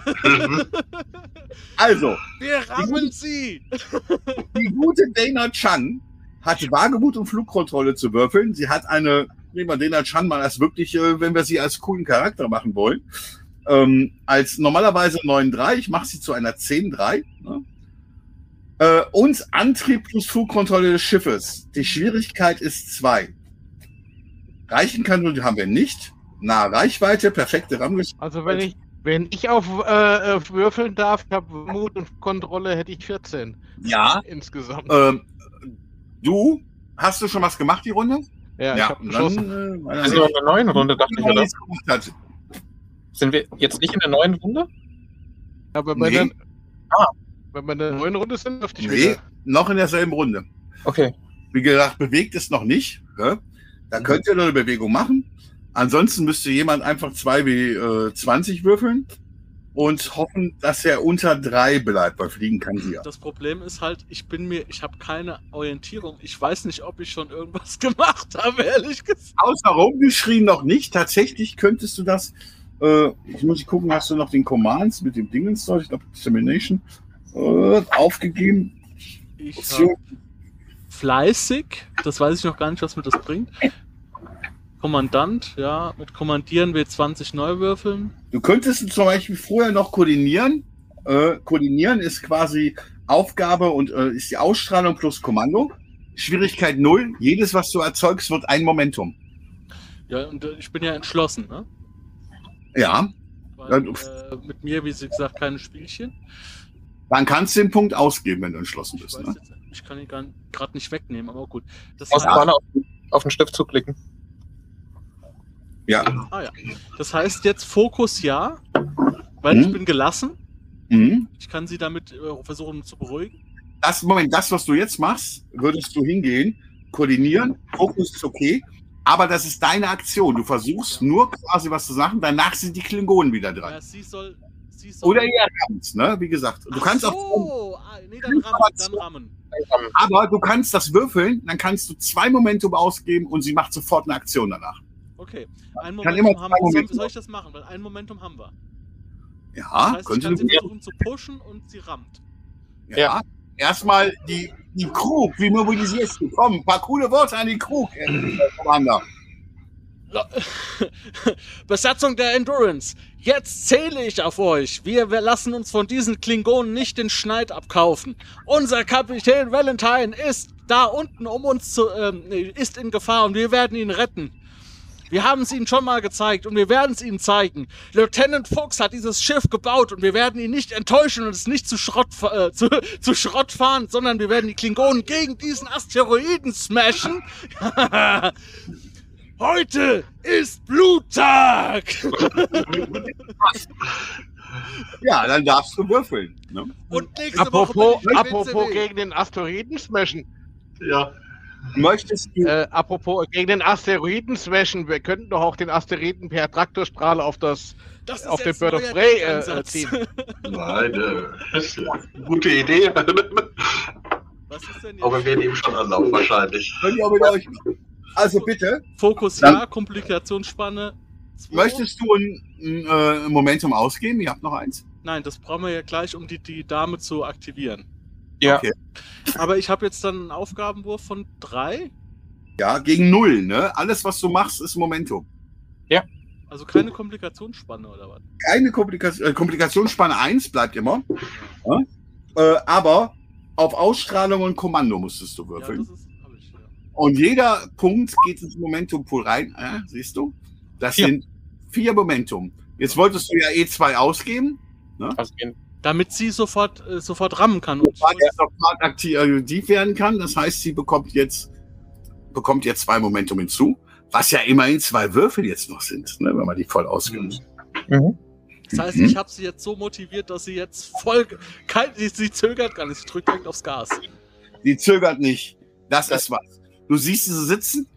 Also, Wir rammen sie. die gute Dana Chan hat Wagemut und Flugkontrolle zu würfeln. Sie hat eine, nehmen wir Dana Chan mal als wirklich, äh, wenn wir sie als coolen Charakter machen wollen, ähm, als normalerweise neun drei, ich mache sie zu einer zehn drei. Ne? Äh, und Antrieb plus Flugkontrolle des Schiffes. Die Schwierigkeit ist zwei. Reichen kann, die haben wir nicht. Nahe Reichweite, perfekte Rammgeschwindigkeit. Also wenn ich, wenn ich auf äh, würfeln darf, ich habe Mut und Kontrolle, hätte ich vierzehn. Ja. Insgesamt. Ähm, du, hast du schon was gemacht, die Runde? ja, ich habe dann, geschossen. äh, Wir sind noch in der neuen Runde, dachte ich, noch oder? nichts gemacht hat. Sind wir jetzt nicht in der neuen Runde? Ja, wenn wir Nee. dann, Ah. wenn wir in der neuen Runde sind, dürfte ich Nee, wieder. noch in derselben Runde. Okay. Wie gesagt, bewegt es noch nicht. Ja? Da könnt ihr noch eine Bewegung machen. Ansonsten müsste jemand einfach zwei W zwanzig würfeln und hoffen, dass er unter drei bleibt, weil fliegen kann sie ja. Das Problem ist halt, ich bin mir, ich habe keine Orientierung. Ich weiß nicht, ob ich schon irgendwas gemacht habe, ehrlich gesagt. Außer rumgeschrien noch nicht. Tatsächlich könntest du das, äh, ich muss gucken, hast du noch den Commands mit dem Dingens dort, ich glaube Dissemination, äh, aufgegeben. Ich hab fleißig, das weiß ich noch gar nicht, was mir das bringt. Kommandant, ja, mit Kommandieren W zwanzig neu würfeln. Du könntest zum Beispiel vorher noch koordinieren. Äh, koordinieren ist quasi Aufgabe und äh, ist die Ausstrahlung plus Kommando. Schwierigkeit null. Jedes, was du erzeugst, wird ein Momentum. Ja, und äh, ich bin ja entschlossen, ne? Ja, Weil, Ja, äh, mit mir, wie sie gesagt, keine Spielchen. dann kannst du den Punkt ausgeben, wenn du entschlossen Ich, bist. weiß Ne? jetzt, ich kann ihn gerade nicht wegnehmen, aber gut. Das Aus der heißt, Fahne auf, auf den Stift zuklicken. Ja. ah, ja. Das heißt jetzt Fokus ja, weil ich Mhm. bin gelassen. Mhm. Ich kann sie damit äh, versuchen zu beruhigen. Das, Moment, das, was du jetzt machst, würdest du hingehen, koordinieren, Fokus ist okay, aber das ist deine Aktion. Du versuchst nur quasi was zu sagen, danach sind die Klingonen wieder dran. Ja, sie soll. Sie soll Oder ihr rammt, ne? Wie gesagt. Du Ach kannst so, auch, ah, nee, dann rammen, dann rammen. aber du kannst das würfeln, dann kannst du zwei Momentum ausgeben und sie macht sofort eine Aktion danach. Okay, ein Kann Momentum immer haben zwei wir. Soll, Momente soll ich das machen? Weil ein Momentum haben wir. Ja, Das heißt, ich könnte kann sie du. versuchen zu pushen und sie rammt. Ja. Ja. Erstmal die, die Krug, wie mobilisierst du? Komm, ein paar coole Worte an die Krug, Herr Commander. Besatzung der Endurance, jetzt zähle ich auf euch. Wir, wir lassen uns von diesen Klingonen nicht den Schneid abkaufen. Unser Kapitän Valentine ist da unten, um uns zu, ähm, ist in Gefahr und wir werden ihn retten. Wir haben es ihnen schon mal gezeigt und wir werden es ihnen zeigen. Lieutenant Fuchs hat dieses Schiff gebaut und wir werden ihn nicht enttäuschen und es nicht zu Schrott, äh, zu, zu Schrott fahren, sondern wir werden die Klingonen gegen diesen Asteroiden smashen. Heute ist Bluttag! Ja, dann darfst du würfeln. Ne? Und nächste Apropos, Woche bin ich apropos W C W. gegen den Asteroiden smashen. Ja. Möchtest du. Äh, apropos gegen den Asteroiden smashen, wir könnten doch auch den Asteroiden per Traktorstrahl auf das Das ist auf den jetzt Bird ein of neuer Prey äh, Denkansatz. ziehen. Nein, äh, das ist eine gute Idee. Was ist denn Aber wir jetzt? werden eben schon anlaufen, wahrscheinlich. Könnt ihr auch mit euch machen. Also bitte, Fokus Dann- ja, Komplikationsspanne. zwei. möchtest du ein, ein äh, Momentum ausgeben? Ihr habt noch eins. Nein, das brauchen wir ja gleich, um die, die Dame zu aktivieren. Ja. Okay. Aber ich habe jetzt dann einen Aufgabenwurf von drei. Ja, gegen null, ne? Alles, was du machst, ist Momentum. Also keine Komplikationsspanne oder was? Keine Komplikation, äh, Komplikationsspanne eins bleibt immer. Ja? Äh, aber auf Ausstrahlung und Kommando musstest du Ja, würfeln. das ist. Hab ich, ja. Und jeder Punkt geht ins Momentum-Pool rein. Äh, siehst du? Das Vier. sind vier Momentum. Jetzt wolltest du ja E zwei ausgeben, Also in, Damit sie sofort, äh, sofort rammen kann. Und ich weil wollte- er sofort aktiv aktiv werden kann. Das heißt, sie bekommt jetzt, bekommt jetzt zwei Momentum hinzu. Was ja immerhin zwei Würfel jetzt noch sind, ne, wenn man die voll ausgibt. mhm. Das heißt, Mhm. ich habe sie jetzt so motiviert, dass sie jetzt voll. Kein, sie, sie zögert gar nicht, sie drückt direkt aufs Gas. Die zögert nicht. Das ist was. Du siehst sie so sitzen,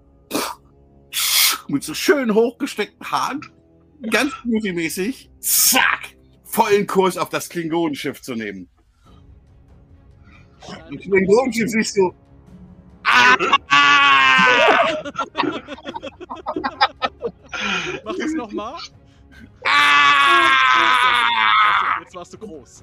mit so schön hochgesteckten Haaren, ganz beautymäßig, zack, vollen Kurs auf das Klingonenschiff zu nehmen. Und Klingonenschiff siehst du. Mach das nochmal. Jetzt warst du groß.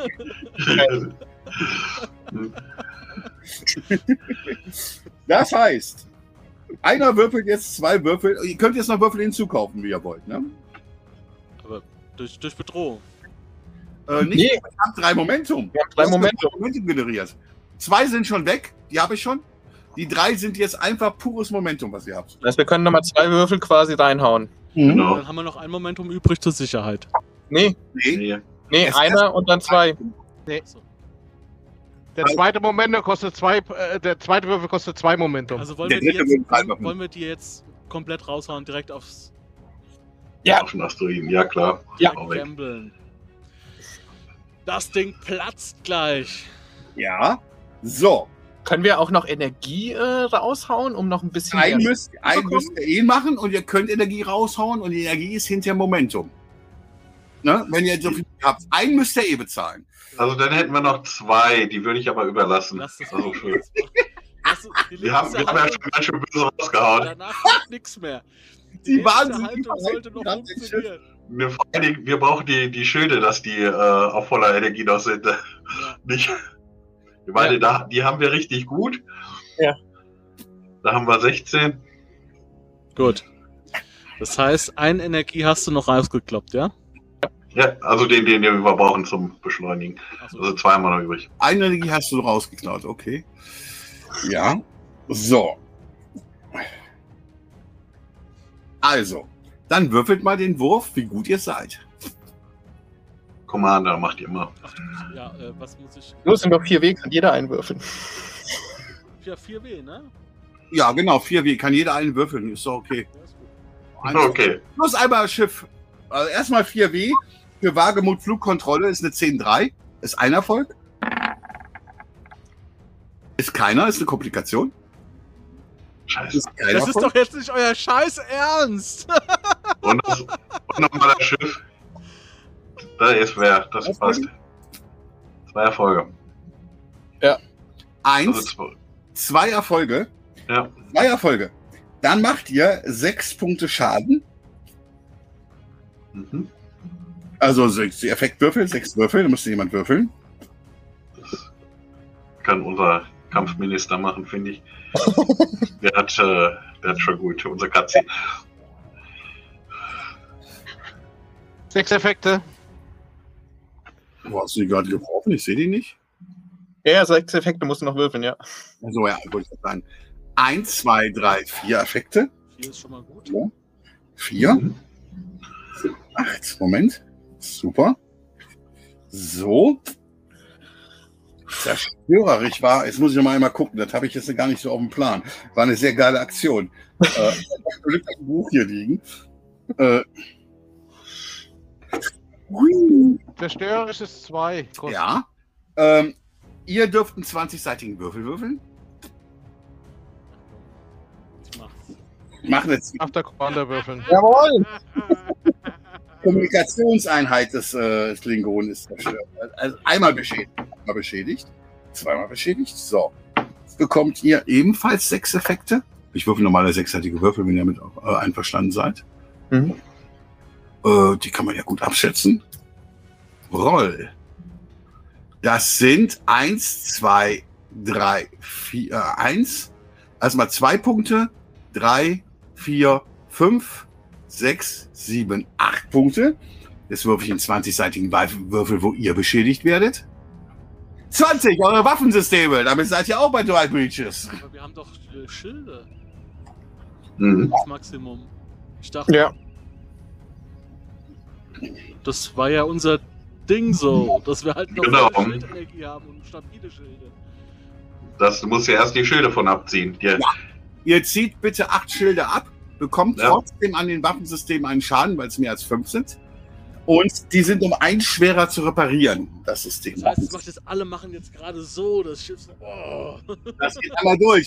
Das heißt, einer würfelt jetzt zwei Würfel. Ihr könnt jetzt noch Würfel hinzukaufen, wie ihr wollt, ne? Aber durch, durch Bedrohung. Äh, nicht, Nee. wir haben drei Momentum. Wir haben drei Du hast Momentum. drei Momentum generiert. Zwei sind schon weg, die habe ich schon. Die drei sind jetzt einfach pures Momentum, was ihr habt. Das heißt, wir können nochmal zwei Würfel quasi reinhauen. Genau. Dann haben wir noch ein Momentum übrig zur Sicherheit. Nee, Nee. Nee. nee, Es- einer und dann zwei. So. Der zweite Momentum kostet zwei, äh, der zweite Würfel kostet zwei Momentum. Also wollen Der wir, die dritte jetzt, wird halber. wollen wir die jetzt komplett raushauen, direkt aufs Ja. Auf den Asteroiden, ja klar. Ja. Auch weg. Gambeln. Das Ding platzt gleich. Ja. So. Können wir auch noch Energie äh, raushauen, um noch ein bisschen Einen mehr müsst, einen bekommen? müsst ihr eh machen und ihr könnt Energie raushauen und die Energie ist hinter Momentum. Ne? Wenn ihr so viel habt. Einen müsst ihr eh bezahlen. Also dann hätten wir noch zwei, die würde ich aber überlassen. Lass das Also für, Lass, die wir haben, wir haben ja schon ganz schön böse rausgehauen. danach kommt nichts mehr. Die nächste waren so Haltung überall, sollte noch die haben den funktionieren. Wir, vor allen Dingen, wir brauchen die, die Schilde, dass die äh, auf voller Energie noch sind. Ja. Nicht. Ich meine, da, die haben wir richtig gut. Ja. Da haben wir sechzehn. Gut. Das heißt, eine Energie hast du noch rausgekloppt, ja? Ja, also den, den, den wir brauchen zum Beschleunigen. Also, Also zwei haben wir noch übrig. Eine Energie hast du rausgeklaut, okay. Ja. So. Also. Dann würfelt mal den Wurf, wie gut ihr seid. Commander macht ihr immer. ach, ja, äh, was muss ich. Los, sind doch vier W, kann jeder einwürfeln. Ja, vier W, ne? Ja, genau, vier W. Kann jeder einen würfeln, ist doch okay. Ja, ist gut. Eins- Okay. Plus einmal Schiff. Also erstmal vier W. Für Wagemut Flugkontrolle ist eine zehn drei. Ist ein Erfolg. Ist keiner, ist eine Komplikation. Scheiße. Ist kein Das ist Erfolg. doch jetzt nicht euer Scheiß Ernst! Und, das, und nochmal das Schiff. Da ist wer. Das Was passt. Zwei Erfolge. Eins, Also zwei. zwei Erfolge. Ja. Zwei Erfolge. Dann macht ihr sechs Punkte Schaden. Mhm. Also sechs Effektwürfel, sechs Würfel, da müsste jemand würfeln. Das kann unser Kampfminister machen, finde ich. Der hat, äh, der hat schon gut, unser Katze. Sechs Effekte. Wo hast du die gerade geworfen? Ich sehe die nicht. Ja, ja, sechs Effekte musst du noch würfeln, ja. Also ja, wollte ich sagen. Eins, zwei, drei, vier Effekte. Vier ist schon mal gut. Ja. Vier. Mhm. Acht. Moment. Super. So. Zerstörerisch war. Jetzt muss ich noch mal einmal gucken. Das habe ich jetzt gar nicht so auf dem Plan. War eine sehr geile Aktion. äh, ich habe Glück, dass ein Buch hier liegen. Äh, hui. Zerstörerisch ist zwei. Kostet. Ja. Ähm, ihr dürft einen zwanzigseitigen Würfel würfeln. Ich mach's. Machen jetzt Nach der Commander würfeln. Jawohl! Kommunikationseinheit des äh, Klingonen ist zerstört. Also einmal beschädigt, einmal beschädigt, zweimal beschädigt. So. Jetzt bekommt ihr ebenfalls sechs Effekte. Ich würfel normale sechsseitige Würfel, wenn ihr mit äh, einverstanden seid. Mhm. Äh, die kann man ja gut abschätzen. Roll. Das sind eins, zwei, drei, vier, äh, eins. Erstmal zwei Punkte. drei, vier, fünf, sechs, sieben, acht Punkte. Jetzt würfe ich einen zwanzigseitigen Würfel, wo ihr beschädigt werdet. zwanzig, eure Waffensysteme. Damit seid ihr auch bei Dwight Breaches. Aber wir haben doch äh, Schilde. Mhm. Das Maximum. Ich dachte, Ja. das war ja unser Ding so, dass wir halt noch Genau. volle Schildenergie haben und stabile Schilde. Das, du musst ja erst die Schilde von abziehen. Die, Ihr zieht bitte acht Schilde ab, bekommt Ja. trotzdem an den Waffensystemen einen Schaden, weil es mehr als fünf sind. Und die sind um ein schwerer zu reparieren, das System. Das heißt, es macht jetzt, alle machen jetzt gerade so, das Schiff so, oh. Das geht einmal durch.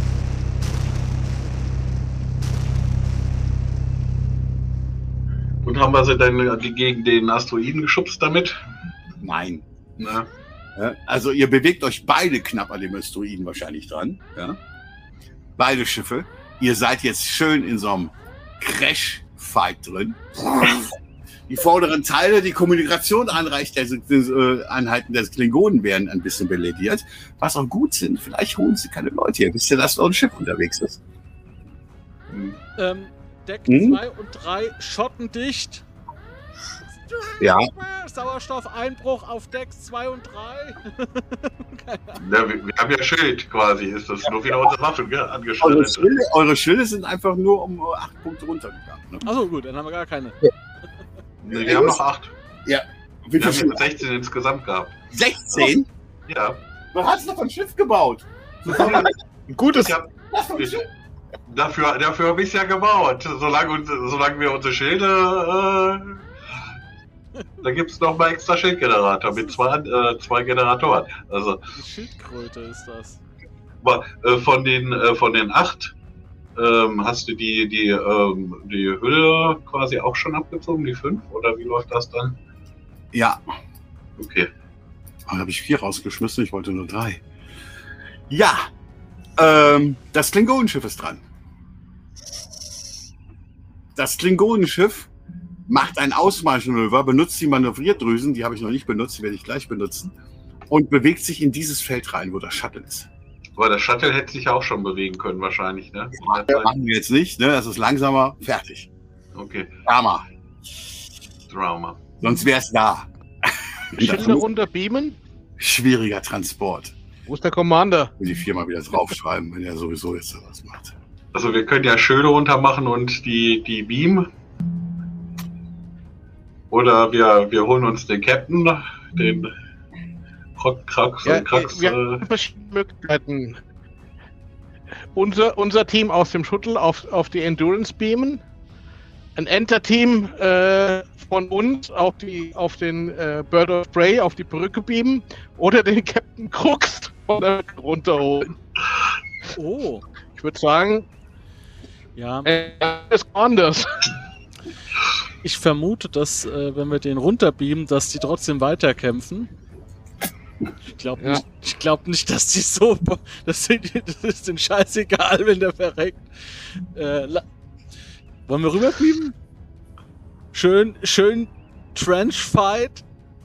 Guten haben wir sie dann gegen den Asteroiden geschubst damit? Nein. Na? Ja, also ihr bewegt euch beide knapp an dem Asteroiden wahrscheinlich dran. Ja? Beide Schiffe. Ihr seid jetzt schön in so einem Crash-Fight drin. Die vorderen Teile, die Kommunikation anreicht, der äh, Einheiten des Klingonen werden ein bisschen belädiert. Was auch gut sind. Vielleicht holen sie keine Leute hier. Wisst ihr, dass noch ein Schiff unterwegs ist? Ähm, Deck Hm? zwei und drei schottendicht. Ja. Sauerstoffeinbruch auf Decks zwei und drei. Ja, wir, wir haben ja Schild quasi, ist das nur wieder unsere Waffen Eure angeschaltet. Schilde, eure Schilde sind einfach nur um acht Punkte runtergegangen. Ne? Achso, gut, dann haben wir gar keine. Nee, wir haben noch acht. Wie Wir viel haben Schilde? jetzt sechzehn insgesamt gehabt. sechzehn? Ja. Du hast doch ein Schiff gebaut. Ein gutes. Ich hab, Was für ein ich, Schiff? dafür dafür habe ich es ja gebaut. Solange, uns- solange wir unsere Schilde. Äh, da gibt es noch mal extra Schildgenerator mit zwei, äh, zwei Generatoren. Also Die Schildkröte ist das. aber, äh, von den äh, von den acht ähm, hast du die die ähm, die Hülle quasi auch schon abgezogen, die fünf oder wie läuft das dann? Ja. Okay. Da habe ich vier rausgeschmissen, ich wollte nur drei. Ja. Ähm, das Klingonenschiff ist dran. Das Klingonenschiff macht ein Ausmarschmanöver, benutzt die Manövrierdrüsen, die habe ich noch nicht benutzt, die werde ich gleich benutzen, und bewegt sich in dieses Feld rein, wo das Shuttle ist. Aber der Shuttle hätte sich auch schon bewegen können wahrscheinlich, ne? Das machen wir jetzt nicht, ne? Das ist langsamer, fertig. Okay. Drama. Drama. Sonst wäre es da. Schilder runterbeamen? Schwieriger Transport. Wo ist der Commander? Will die viermal wieder draufschreiben, wenn er sowieso jetzt was macht. Also wir können ja Schilde runter machen und die, die Beam. Oder wir, wir holen uns den Captain, den Krok, Krax, Ja, Krax, wir äh, haben verschiedene Möglichkeiten. Unser, unser Team aus dem Shuttle auf, auf die Endurance beamen. Ein Enter-Team äh, von uns auf, die, auf den äh, Bird of Prey auf die Brücke beamen. Oder den Captain Krux von der Brücke runterholen. Oh, Ich würde sagen, ja. äh, ist anders. Ich vermute, dass, äh, wenn wir den runterbeamen, dass die trotzdem weiterkämpfen. Ich glaube Ja. nicht, ich glaub nicht, dass die so. Das, sind, das ist denen scheißegal, wenn der verreckt. Äh, la- wollen wir rüberbeamen? Schön, schön Trenchfight.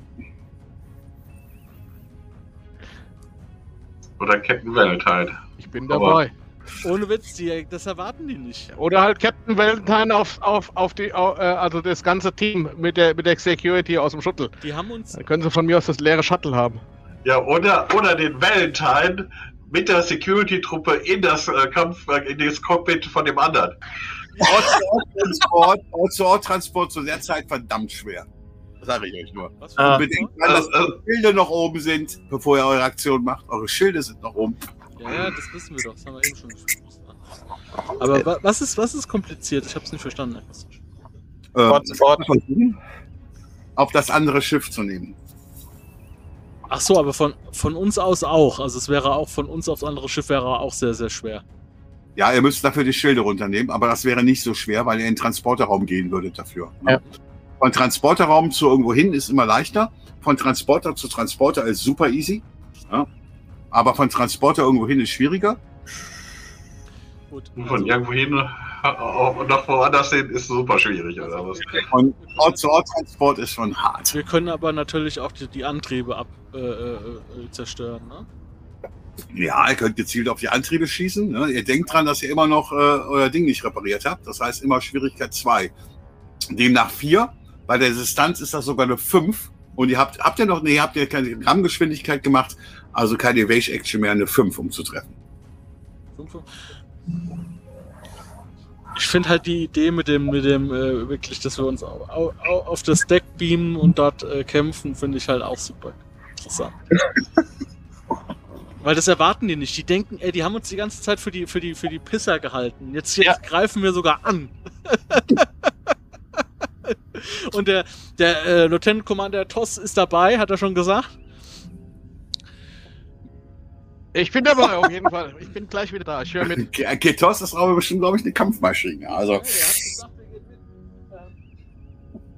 oder Captain Valentine. Ich bin Aber- dabei. Ohne Witz, die, das erwarten die nicht. Oder halt Captain Valentine auf, auf, auf die, au- äh, also das ganze Team mit der, mit der Security aus dem Shuttle. Die haben uns. Dann können sie von mir aus das leere Shuttle haben. Ja, oder, oder den Valentine mit der Security-Truppe in das äh, Kampf, äh, in das Cockpit von dem anderen. Ort-zu-Ort-Transport, Ort-zu-Ort-Transport zu der Zeit verdammt schwer. Das sage ich euch nur. Was für Ah. ein Bedenkt Tor? dran, dass Also, eure Schilde noch oben sind, bevor ihr eure Aktion macht. Eure Schilde sind noch oben. Ja, ja, das wissen wir doch. Das haben wir eben schon gesprochen. Aber wa was, ist, was ist kompliziert? Ich habe es nicht verstanden. Ähm, Ort-zu-Ort. versuchen, auf das andere Schiff zu nehmen. Ach so, aber von, von uns aus auch. Also es wäre auch von uns aufs andere Schiff wäre auch sehr, sehr schwer. Ja, ihr müsst dafür die Schilde runternehmen, aber das wäre nicht so schwer, weil ihr in den Transporterraum gehen würdet dafür. ne? Ja. Von Transporterraum zu irgendwo hin ist immer leichter. Von Transporter zu Transporter ist super easy. Ja. Aber von Transporter irgendwo hin ist schwieriger. Gut. Von Also, irgendwo hin und nach woanders hin ist super schwierig, oder was? Und Ort-zu-Ort-Transport ist schon hart. wir können aber natürlich auch die, die Antriebe ab äh, äh, äh, zerstören. Ne? Ja, ihr könnt gezielt auf die Antriebe schießen. Ne? Ihr denkt dran, dass ihr immer noch äh, euer Ding nicht repariert habt. Das heißt immer Schwierigkeit zwei. Demnach vier. Bei der Distanz ist das sogar eine fünf. Und ihr habt, habt ihr noch, nee, habt ihr keine Grammgeschwindigkeit gemacht, also keine Evade Action mehr, eine fünf, um zu treffen. Fünf- Ich finde halt die Idee mit dem, mit dem äh, wirklich, dass wir uns au, au, au, auf das Deck beamen und dort äh, kämpfen, finde ich halt auch super interessant. Weil das erwarten die nicht. Die denken, ey, die haben uns die ganze Zeit für die, für die, für die Pisser gehalten. Jetzt, jetzt Ja. greifen wir sogar an. Und der, der äh, Lieutenant Commander Toss ist dabei, hat er schon gesagt. Ich bin dabei auf jeden Fall. Ich bin gleich wieder da. Ich höre mit. Ke- Ketos ist aber bestimmt, glaube ich, eine Kampfmaschine. Also, Ja, der hat gesagt, er geht mit. Ähm,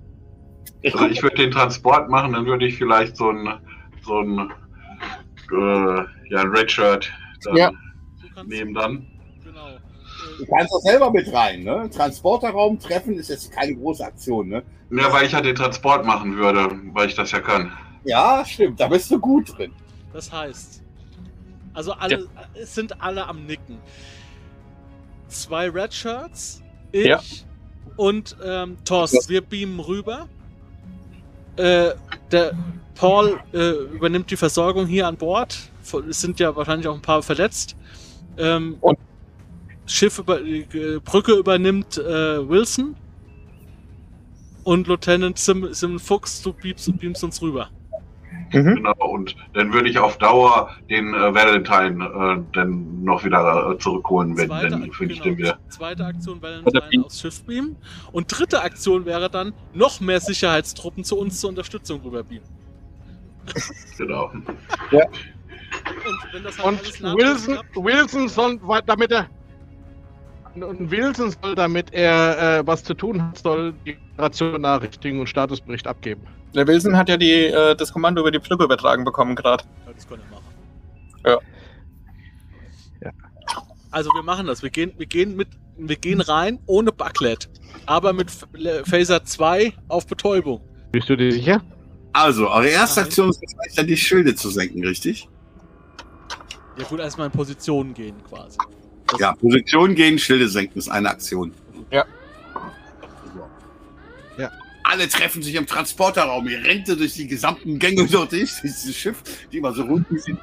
Also ich würde den Transport machen, dann würde ich vielleicht so ein, so ein, äh, ja, ein Redshirt dann Ja. Du kannst, nehmen dann. genau. Du Äh, kannst doch selber mit rein, ne? Transporterraum treffen ist jetzt keine große Aktion, ne? Ja, weil ich ja den Transport machen würde, weil ich das ja kann. Ja, stimmt, da bist du gut drin. Das heißt, also alle, es sind alle am Nicken. Zwei Redshirts, ich Ja. und ähm, Thorsten, wir beamen rüber. Äh, der Paul äh, übernimmt die Versorgung hier an Bord. Es sind ja wahrscheinlich auch ein paar verletzt. Ähm, Und- Schiff über die äh, Brücke übernimmt äh, Wilson. Und Lieutenant Sim, Sim Fuchs, du beamst, beamst uns rüber. Mhm. Genau, und dann würde ich auf Dauer den äh, Valentine äh, dann noch wieder äh, zurückholen, wenn, Zweite, dann finde ich genau, den wieder. zweite Aktion Oder Valentine Beam. aufs Schiff beamen. Und dritte Aktion wäre dann, noch mehr Sicherheitstruppen zu uns zur Unterstützung rüber beamen. Genau. Und wenn das halt Und alles nahtlos Wilson, klappt, Wilson soll, damit er und Wilson soll, damit er äh, was zu tun hat, soll die Ration Nachrichtigen und Statusbericht abgeben. Der Wilson hat ja die, äh, das Kommando über die Brücke übertragen bekommen gerade. ja, das können wir machen. Ja. Ja. Also wir machen das. Wir gehen, wir gehen mit, wir gehen rein ohne Backlet, aber mit F- Phaser zwei auf Betäubung. Bist du dir sicher? Also, eure erste Nein. Aktion ist wahrscheinlich dann die Schilde zu senken, richtig? Ja gut, erstmal in Position gehen quasi. Das- Ja, Position gehen, Schilde senken ist eine Aktion. Ja. So. Ja. Alle treffen sich im Transporterraum. Ihr rennt durch die gesamten Gänge dort durch dieses Schiff, die immer so runden sind.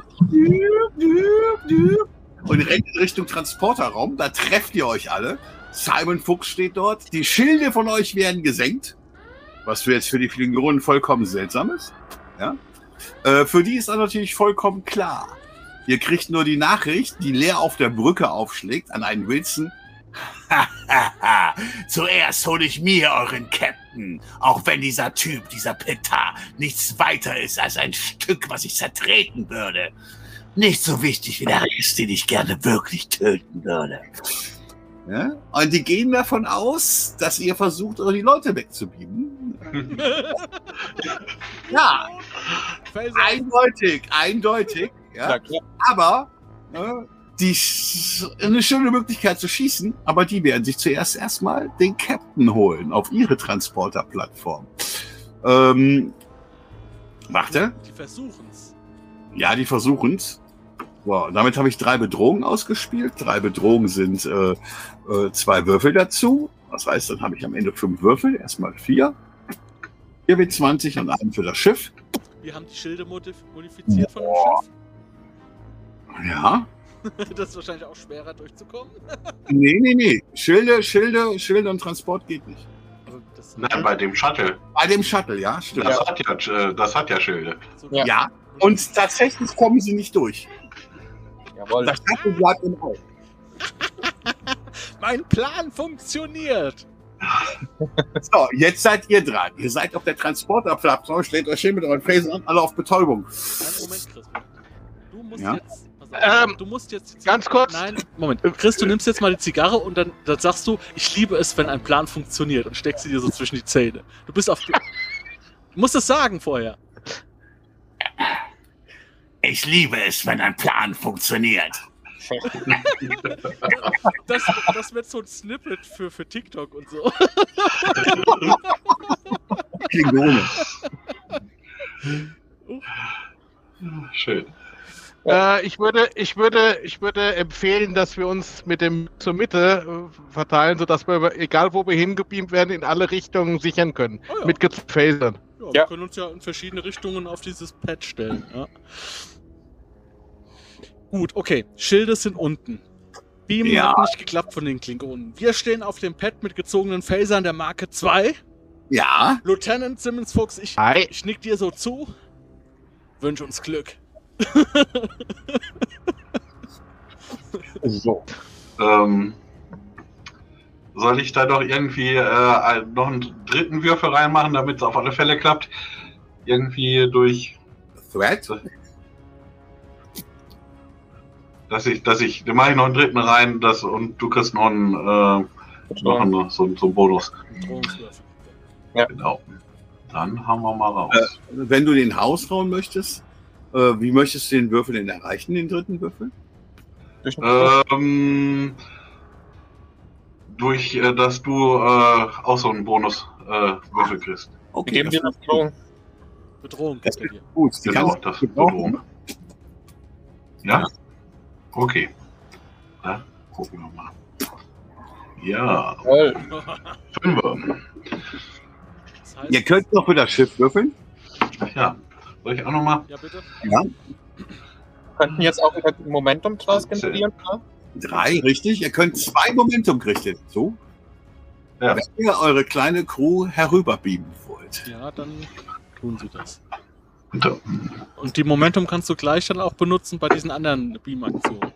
Und rennt in Richtung Transporterraum. Da trefft ihr euch alle. Simon Fuchs steht dort. Die Schilde von euch werden gesenkt. Was für jetzt für die Klingonen vollkommen seltsam ist. Ja? Äh, für die ist dann natürlich vollkommen klar. Ihr kriegt nur die Nachricht, die leer auf der Brücke aufschlägt, an einen Wilson. Zuerst hole ich mir euren Captain, auch wenn dieser Typ, dieser Petar, nichts weiter ist als ein Stück, was ich zertreten würde. Nicht so wichtig wie der Rest, den ich gerne wirklich töten würde. Ja? Und die gehen davon aus, dass ihr versucht, eure die Leute wegzubieben. Ja, Phaser, eindeutig, eindeutig. Ja? Ja, klar. Aber ne, die sch- eine schöne Möglichkeit zu schießen, aber die werden sich zuerst erstmal den Captain holen auf ihre Transporterplattform. Ähm, warte. die versuchen's. Ja, die versuchen's. Wow, damit habe ich drei Bedrohungen ausgespielt. Drei Bedrohungen sind äh, äh, zwei Würfel dazu. Das heißt, dann habe ich am Ende fünf Würfel. Erstmal vier. vier W zwanzig und einen für das Schiff. Wir haben die Schilde modif modifiziert von dem Ja. Schiff. Das ist wahrscheinlich auch schwerer durchzukommen. Nee, nee, nee. Schilde, Schilde, Schilde und Transport geht nicht. Also das, Nein, bei dem Shuttle. Bei dem Shuttle, ja, stimmt. Das hat ja, äh, das hat ja Schilde. so Ja. Ja, und tatsächlich kommen sie nicht durch. Jawohl. Das Shuttle bleibt im Raum. Mein Plan funktioniert! So, jetzt seid ihr dran. Ihr seid auf der Transporterplattform, steht euch hin mit euren Phasern alle auf Betäubung. Nein, Moment, Chris. Du musst Ja? jetzt. pass auf, Ähm, du musst jetzt. Ganz kurz. Nein, Moment. Chris, du nimmst jetzt mal die Zigarre und dann, dann sagst du, ich liebe es, wenn ein Plan funktioniert und steckst sie dir so zwischen die Zähne. Du bist auf. Du musst es sagen vorher. Ich liebe es, wenn ein Plan funktioniert. Das, das wird so ein Snippet für, für TikTok und so. Klingone. Schön. Äh, ich, würde, ich, würde, ich würde empfehlen, dass wir uns mit dem zur Mitte äh, verteilen, sodass wir, egal wo wir hingebeamt werden, in alle Richtungen sichern können. Oh ja. Mit Phasern. Ja, wir Ja. können uns ja in verschiedene Richtungen auf dieses Pad stellen. Ja. Gut, okay. Schilde sind unten. Beam Ja. hat nicht geklappt von den Klingonen. Wir stehen auf dem Pad mit gezogenen Phasern der Marke zwei. Ja, Lieutenant Simmons Fuchs, ich, Hi. ich nick dir so zu. Wünsch uns Glück. so. Ähm, soll ich da doch irgendwie äh, noch einen dritten Würfel reinmachen, damit es auf alle Fälle klappt? Irgendwie durch, Threat? dass ich, dass ich, dann mache ich noch einen dritten rein, das, und du kriegst noch einen, äh, noch einen, so, so einen Bonus. Drohungswürfel. Genau. Dann haben wir mal raus. Äh, wenn du den Hausraum möchtest, äh, wie möchtest du den Würfel denn erreichen, den dritten Würfel? Durch den Ähm, durch, äh, dass du äh, auch so einen Bonus-Würfel äh, kriegst. Wir geben dir eine Bedrohung. Bedrohung Das kriegt er ist dir. gut. Die Genau, kannst du das ist gebrauchen. Bedrohung. Ja? Okay. Da gucken wir mal. Ja, Toll. Fünfer. Das heißt, Ihr könnt noch für das Schiff würfeln. Ja, soll ich auch nochmal? ja, bitte. Ja. Könnten jetzt auch wieder Momentum draus Zehn. generieren, ne? Drei, richtig. Ihr könnt zwei Momentum kriegen. So. Ja. Wenn ihr eure kleine Crew herüberbeamen wollt. Ja, dann tun sie das. Und, äh, Und die Momentum kannst du gleich dann auch benutzen bei diesen anderen Beam-Aktionen.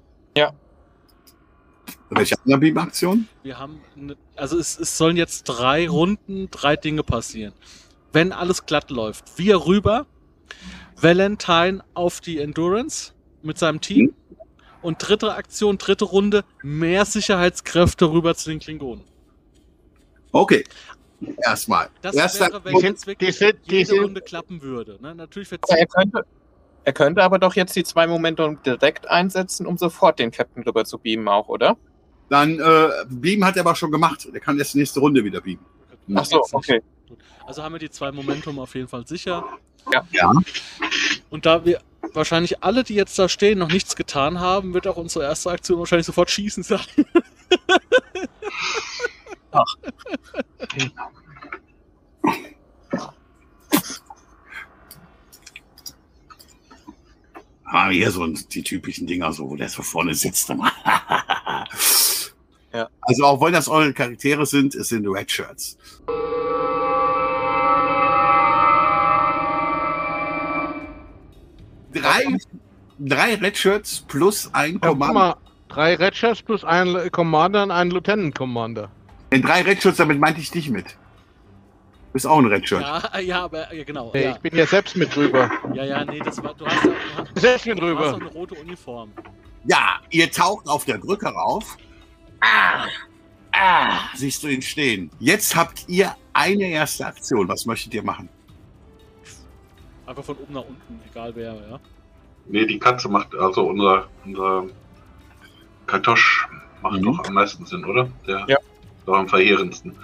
Welche andere Beam-Aktion? Wir haben, eine, also es, es sollen jetzt drei Runden, drei Dinge passieren. Wenn alles glatt läuft, wir rüber, Valentine auf die Endurance mit seinem Team und dritte Aktion, dritte Runde, mehr Sicherheitskräfte rüber zu den Klingonen. Okay. Erstmal. Das Erster wäre, wenn jetzt die wirklich sind- die jede sind- Runde klappen würde. Ne? Natürlich wird Aber er könnte, er könnte aber doch jetzt die zwei Momentum direkt einsetzen, um sofort den Captain rüber zu beamen auch, oder? Dann, äh, Beam hat er aber schon gemacht. Der kann erst nächste Runde wieder beamen. Ach so, okay. Also haben wir die zwei Momentum auf jeden Fall sicher. Ja. Und da wir wahrscheinlich alle, die jetzt da stehen, noch nichts getan haben, wird auch unsere erste Aktion wahrscheinlich sofort schießen sein. Ah, hier so ein- die typischen Dinger, so, wo der so vorne sitzt. Ja. Also auch wenn das eure Charaktere sind, es sind Red Shirts. Drei, drei Red Shirts plus ein Ja, guck Commander. mal, drei Redshirts plus ein Commander und ein Lieutenant Commander. In drei Red Shirts, damit meinte ich dich mit. Du bist auch ein Red Shirt. Ja, ja, aber ja, genau. Nee, Ja. Ich bin ja selbst mit drüber. ja, ja, nee, das war. Du hast, ja- du hast, Selbst mit du hast drüber. doch eine rote Uniform. Ja, ihr taucht auf der Brücke rauf. Ah, ah, siehst du ihn stehen. Jetzt habt ihr eine erste Aktion. Was möchtet ihr machen? Einfach von oben nach unten, egal wer, ja. nee, die Katze macht, also unser, unser Kartosch macht Mhm. doch am meisten Sinn, oder? Der Ja. doch am verheerendsten.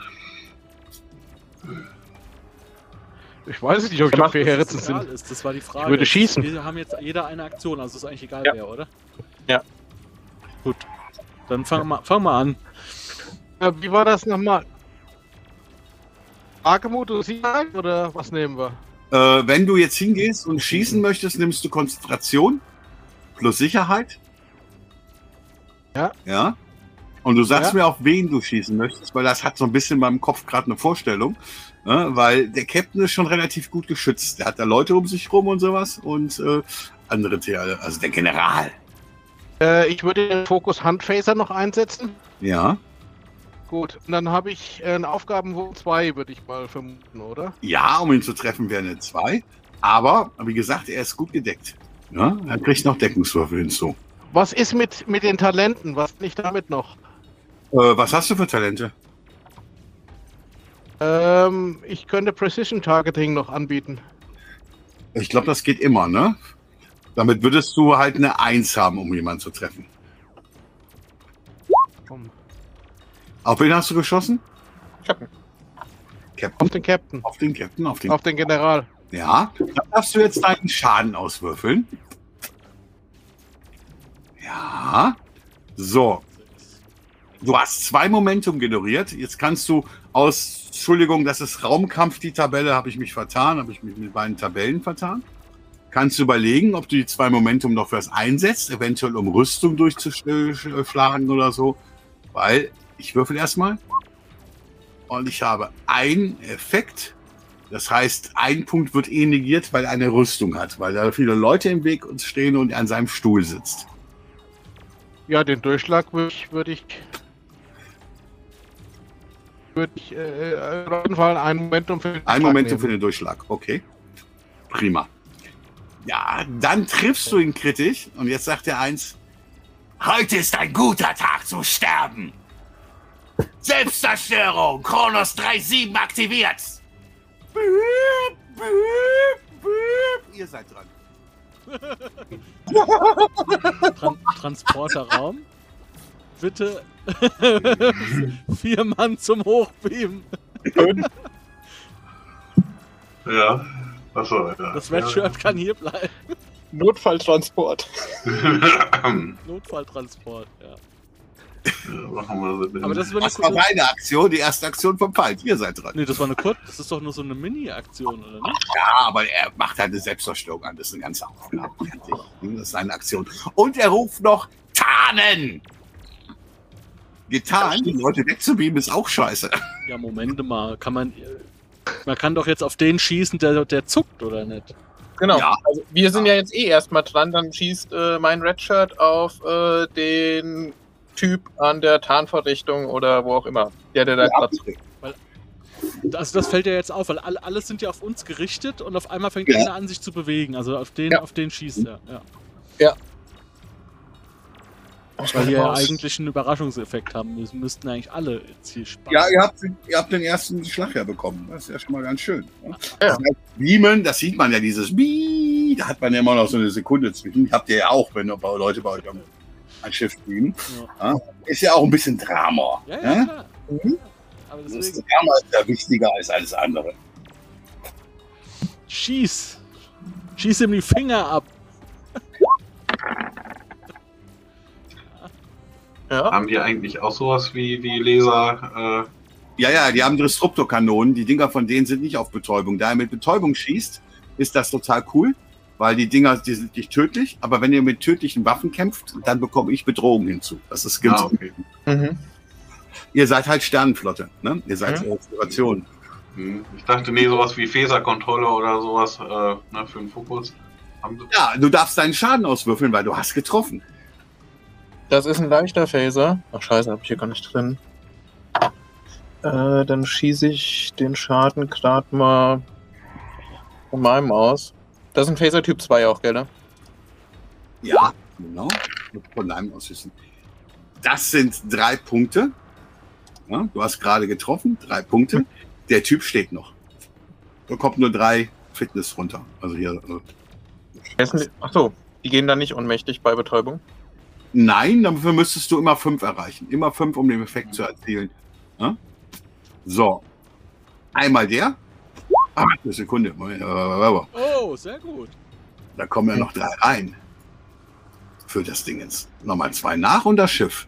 Ich weiß nicht, ob ich Der auf macht- vier Das Herzen egal sind. ist, das war die Frage. Ich würde schießen. Wir haben jetzt jeder eine Aktion, also ist eigentlich egal Ja. wer, oder? Ja. Gut. Dann fang mal, fang mal an. Äh, Wie war das nochmal? Argemut oder Sicherheit oder was nehmen wir? Äh, wenn du jetzt hingehst und schießen möchtest, nimmst du Konzentration plus Sicherheit. Ja. Ja. Und du sagst Ja. mir, auf wen du schießen möchtest, weil das hat so ein bisschen in meinem Kopf gerade eine Vorstellung. Ne? Weil der Captain ist schon relativ gut geschützt. Der hat da Leute um sich rum und sowas und äh, andere Tiere, also der General. Äh, ich würde den Fokus Handphaser noch einsetzen. Ja. Gut, und dann habe ich äh, eine Aufgabenwurf zwei, würde ich mal vermuten, oder? Ja, um ihn zu treffen, wäre eine zwei. Aber, wie gesagt, er ist gut gedeckt. Ja? Er kriegt noch Deckungswürfel hinzu. Was ist mit, mit den Talenten? Was nicht damit noch? Äh, was hast du für Talente? Ähm, ich könnte Precision Targeting noch anbieten. Ich glaube, das geht immer, ne? Damit würdest du halt eine Eins haben, um jemanden zu treffen. Komm. Auf wen hast du geschossen? Captain. Captain. Auf den Captain. Auf den Captain, auf den. Auf den General. Ja. Dann darfst du jetzt deinen Schaden auswürfeln. Ja. So. Du hast zwei Momentum generiert. Jetzt kannst du aus, Entschuldigung, das ist Raumkampf, die Tabelle, habe ich mich vertan, habe ich mich mit beiden Tabellen vertan. Kannst du überlegen, ob du die zwei Momentum noch für das einsetzt, eventuell um Rüstung durchzuschlagen oder so. Weil, ich würfel erstmal. Und ich habe einen Effekt. Das heißt, ein Punkt wird eh negiert, weil er eine Rüstung hat, weil da viele Leute im Weg uns stehen und er an seinem Stuhl sitzt. Ja, den Durchschlag würde ich, würde ich, würde ich äh, auf jeden Fall ein Momentum für den Ein Durchschlag Momentum für nehmen. den Durchschlag. Okay. Prima. Ja, dann triffst du ihn kritisch und jetzt sagt er eins. Heute ist ein guter Tag zu sterben. Selbstzerstörung. Kronos drei Komma sieben aktiviert. seid dran. Tran Transporterraum. Bitte vier Mann zum Hochbeamen. Ja. Achso, ja. Das Redshirt kann hier bleiben. Notfalltransport. Notfalltransport, ja. Ja, machen wir das. Aber das war Was eine war deine Aktion? Die erste Aktion vom Fight. Ihr seid dran. Nee, das war eine kurze, das ist doch nur so eine Mini-Aktion, oder nicht? Ja, aber er macht halt eine Selbstzerstörung an. Das ist eine ganze Aufgabe. Das ist seine Aktion. Und er ruft noch Tarnen! Getan, die Leute wegzubeamen, ist auch scheiße. Ja, Moment mal, kann man. Man kann doch jetzt auf den schießen, der, der zuckt, oder nicht? Genau. Ja. Also wir sind ja jetzt eh erstmal dran, dann schießt äh, mein Redshirt auf äh, den Typ an der Tarnvorrichtung oder wo auch immer. Der, der da Ja, Platz okay. Also das fällt ja jetzt auf, weil alle, alles sind ja auf uns gerichtet und auf einmal fängt Ja. einer an, sich zu bewegen. Also auf den, Ja. auf den schießt er. Ja. Ja. Weil wir ja eigentlich einen Überraschungseffekt haben. Wir müssten eigentlich alle jetzt hier spannen. Ja, ihr habt, ihr habt den ersten Schlag ja bekommen. Das ist ja schon mal ganz schön. Ne? Ja. Das heißt, Beamen, das sieht man ja, dieses Bii, da hat man ja immer noch so eine Sekunde zwischen. Habt ihr ja auch, wenn Leute bei euch am ein Schiff beamen. Ja. Ja? Ist ja auch ein bisschen Drama. Ja, ja, Ja? klar. Mhm. Aber Das deswegen, Drama ist ja wichtiger als alles andere. schieß! Schieß ihm die Finger ab! Ja. Haben die eigentlich auch sowas wie die Laser? Ja, ja, die haben Disruptorkanonen. Die Dinger von denen sind nicht auf Betäubung. Da er mit Betäubung schießt, ist das total cool, weil die Dinger, die sind nicht tödlich. Aber wenn ihr mit tödlichen Waffen kämpft, dann bekomme ich Bedrohung hinzu. Das ist Äh, Skills. ah, okay. Mhm. Ihr seid halt Sternenflotte, ne? Ihr seid Mhm. Operation. Hm. Ich dachte, nee, sowas wie Phaserkontrolle oder sowas äh, ne, für den Fokus. Haben sie? Ja, du darfst deinen Schaden auswürfeln, weil du hast getroffen. Das ist ein leichter Phaser. Ach scheiße, hab ich hier gar nicht drin. Äh, dann schieße ich den Schaden gerade mal von meinem aus. Das ist ein Phaser Typ zwei auch, gell? Ne? Ja, genau. Von deinem Ausschüssen. Das sind drei Punkte. Ja, du hast gerade getroffen, drei Punkte. Der Typ steht noch. Da kommt nur drei Fitness runter. Also hier. Äh, Achso, die gehen dann nicht ohnmächtig bei Betäubung. Nein, dafür müsstest du immer fünf erreichen. Immer fünf, um den Effekt zu erzielen. Ja? So. Einmal der. Ah, eine Sekunde. Moment. Oh, sehr gut. Da kommen ja noch drei rein. Für das Ding jetzt. Nochmal zwei nach und das Schiff.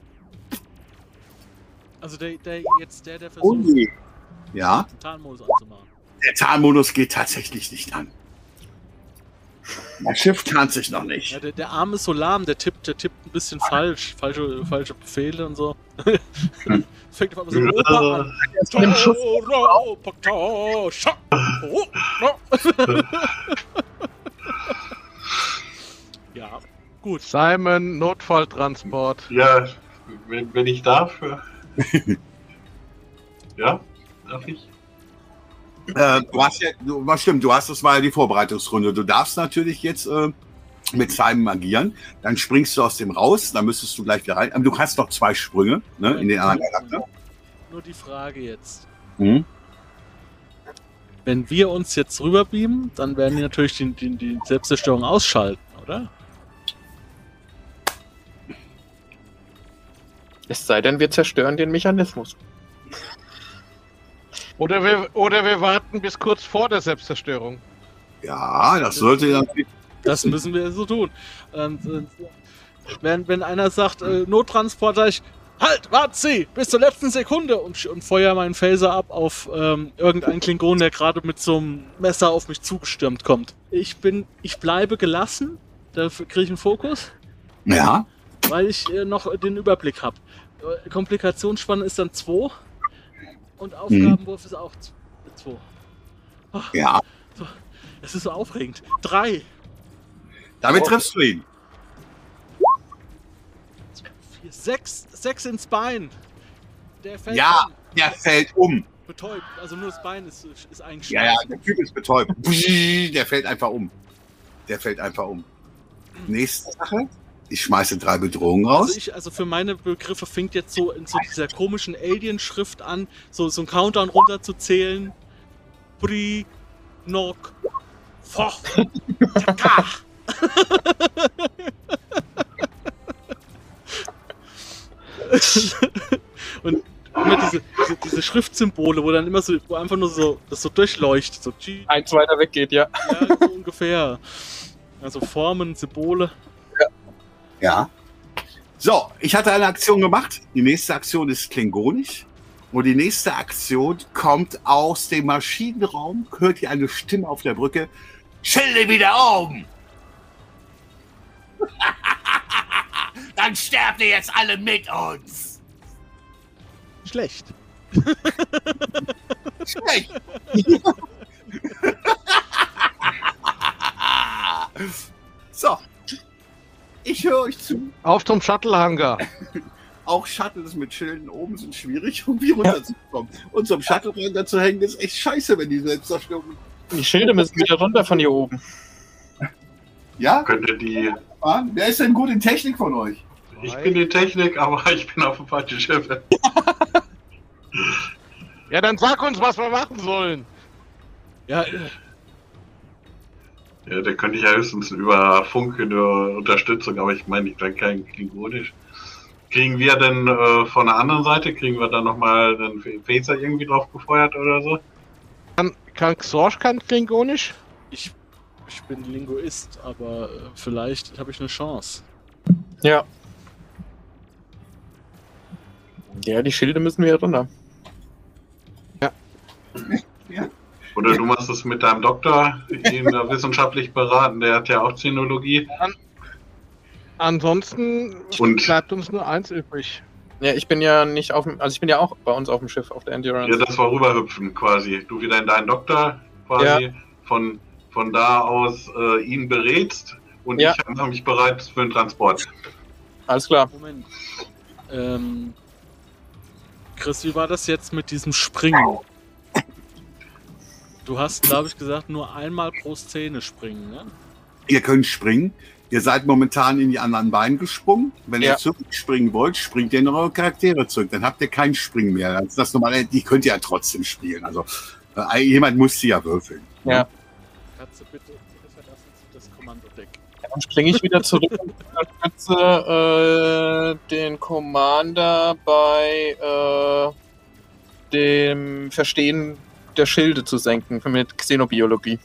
Also der, der jetzt der, der versucht, Okay. Ja, den Tarnmodus anzumachen. der Tarnmodus geht tatsächlich nicht an. Das Schiff tarnt sich noch nicht. Ja, der, der Arm ist so lahm, der tippt, der tippt ein bisschen falsch. Falsche, falsche Befehle und so. Fängt auf einmal so Opa an. Nimmt Schuss. Ja, gut. Simon, Notfalltransport. Ja, wenn, wenn ich darf. äh. Ja, darf ich? Äh, du hast ja, du, was stimmt, du hast, das war ja die Vorbereitungsrunde. Du darfst natürlich jetzt äh, mit Simon agieren. Dann springst du aus dem raus, dann müsstest du gleich wieder rein. Aber du hast noch zwei Sprünge, ne, in den anderen Charakter. Nur die Frage jetzt. Mhm. Wenn wir uns jetzt rüberbeamen, dann werden die natürlich die, die, die Selbstzerstörung ausschalten, oder? Es sei denn, wir zerstören den Mechanismus. Oder wir, oder wir warten bis kurz vor der Selbstzerstörung. Ja, das sollte ja. Das müssen wir so tun. Und, und, wenn, wenn einer sagt, äh, Nottransport, sag ich, halt, wart Sie, bis zur letzten Sekunde und, sch- und feuer meinen Phaser ab auf ähm, irgendeinen Klingon, der gerade mit so einem Messer auf mich zugestürmt kommt. Ich bin, ich bleibe gelassen, dafür kriege ich einen Fokus, Ja, weil ich äh, noch den Überblick habe. Äh, Komplikationsspanne ist dann zwei und Aufgabenwurf ist auch zwei. ja. Es ist so aufregend. Drei. Damit Oh. triffst du ihn. Vier, sechs, sechs ins Bein. Der fällt Ja, um. der fällt um. Betäubt. Also nur das Bein ist, ist Ja, eingeschlagen. ja, der Typ ist betäubt. Der fällt einfach um. Der fällt einfach um. Nächste Sache. Ich schmeiße drei Bedrohungen raus. Also, ich, also für meine Begriffe fängt jetzt so in so dieser komischen Alien-Schrift an, so, so ein Countdown runterzuzählen. Three, knock, Foch! Taka! Und immer diese, diese, diese Schriftsymbole, wo dann immer so, wo einfach nur so, das so durchleuchtet, so G, Eins weiter weg geht, ja. ja, so ungefähr. Also Formen, Symbole. Ja. So, ich hatte eine Aktion gemacht. Die nächste Aktion ist klingonisch. Und die nächste Aktion kommt aus dem Maschinenraum. Hört ihr eine Stimme auf der Brücke? Schilde wieder oben! Dann sterbt ihr jetzt alle mit uns! Schlecht. Schlecht! So. Ich höre euch zu. Auf zum Shuttle-Hangar. Auch Shuttles mit Schilden oben sind schwierig, um hier runterzukommen. Und zum Shuttle-Hangar zu hängen, ist echt scheiße, wenn die Selbstzerstörung. Die Schilde müssen wieder runter von hier oben. Ja? Könnte die. fahren? Wer ist denn gut in Technik von euch? Ich bin in Technik, aber ich bin auf dem falschen Schiff. Ja, dann sag uns, was wir machen sollen. Ja, äh, Ja, da könnte ich ja höchstens über Funk eine Unterstützung, aber ich meine, ich bin kein Klingonisch. Kriegen wir denn äh, von der anderen Seite, kriegen wir dann nochmal den Phaser irgendwie drauf gefeuert oder so? Kann, kann Xorsch kann Klingonisch? ich, ich bin Linguist, aber äh, vielleicht habe ich eine Chance. Ja. Ja, die Schilde müssen wir runter. Oder du machst es mit deinem Doktor, ihn da wissenschaftlich beraten, der hat ja auch Zynologie. Ansonsten Und- bleibt uns nur eins übrig. Ja, ich bin ja nicht auf dem, also ich bin ja auch bei uns auf dem Schiff, auf der Endurance. Ja, das war rüberhüpfen quasi. Du wieder in deinen Doktor quasi, Ja. von, von da aus äh, ihn berätst und Ja. ich mache mich bereit für den Transport. Alles klar. Moment. Ähm, Chris, wie war das jetzt mit diesem Springen? Du hast, glaube ich, gesagt, nur einmal pro Szene springen, ne? Ihr könnt springen. Ihr seid momentan in die anderen Beine gesprungen. Wenn Ja. ihr zurückspringen wollt, springt ihr in eure Charaktere zurück. Dann habt ihr keinen Springen mehr. Das ist das normale, die könnt ihr ja trotzdem spielen. Also äh, jemand muss sie ja würfeln. Ja. Katze, bitte, bitte verlassen Sie das Kommandodeck. Dann springe ich wieder zurück und unterstütze äh, den Commander bei äh, dem Verstehen der Schilde zu senken mit Xenobiologie.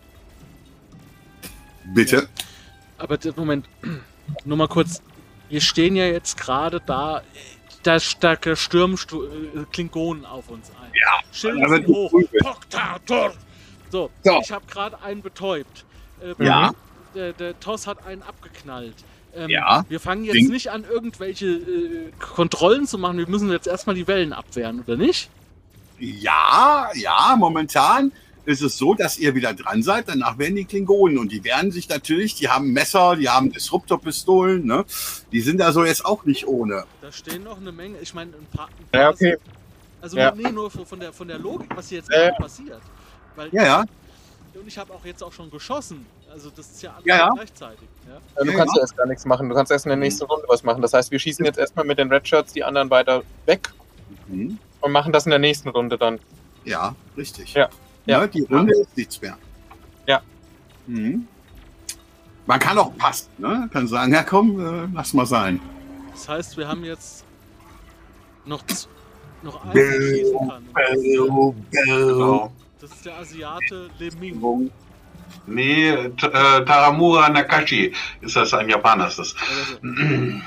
Bitte. Aber d- Moment, nur mal kurz. Wir stehen ja jetzt gerade da, da, da stürmen Stu äh, Klingonen auf uns ein. Ja, Schilde da wird sind hoch. geprügelt. Poktator. So, So. ich habe gerade einen betäubt. Ähm, Ja. Der, der Toss hat einen abgeknallt. Ähm, Ja. Wir fangen jetzt Ding. nicht an, irgendwelche äh, Kontrollen zu machen. Wir müssen jetzt erstmal die Wellen abwehren, oder nicht? Ja, ja, momentan ist es so, dass ihr wieder dran seid. Danach werden die Klingonen und die wehren sich natürlich. Die haben Messer, die haben Disruptorpistolen. Ne? Die sind also jetzt auch nicht ohne. Da stehen noch eine Menge. Ich meine, ein paar. Ein paar Ja, okay. Also Ja. nee, nur von von der, von der Logik, was hier jetzt Ja, gerade passiert. Weil Ja, ja. Und ich habe auch jetzt auch schon geschossen. Also das ist ja alles Ja, ja. gleichzeitig. Ja? Ja, du Ja, kannst ja. ja erst gar nichts machen. Du kannst erst in der nächsten Runde was machen. Das heißt, wir schießen jetzt erstmal mit den Redshirts die anderen weiter weg Mhm. und machen das in der nächsten Runde dann. Ja, richtig. Ja. Ja. Ne, die Runde ist nichts mehr. Ja. Mhm. Man kann auch passen. Ne? Kann sagen, ja komm, äh, lass mal sein. Das heißt, wir haben jetzt noch, z- noch einen, der schießen kann. Und Das ist der, Genau. das ist der Asiate Le Ming. Nee, T äh, Taramura Nakashi ist das, ein Japaner ist das. Oder so.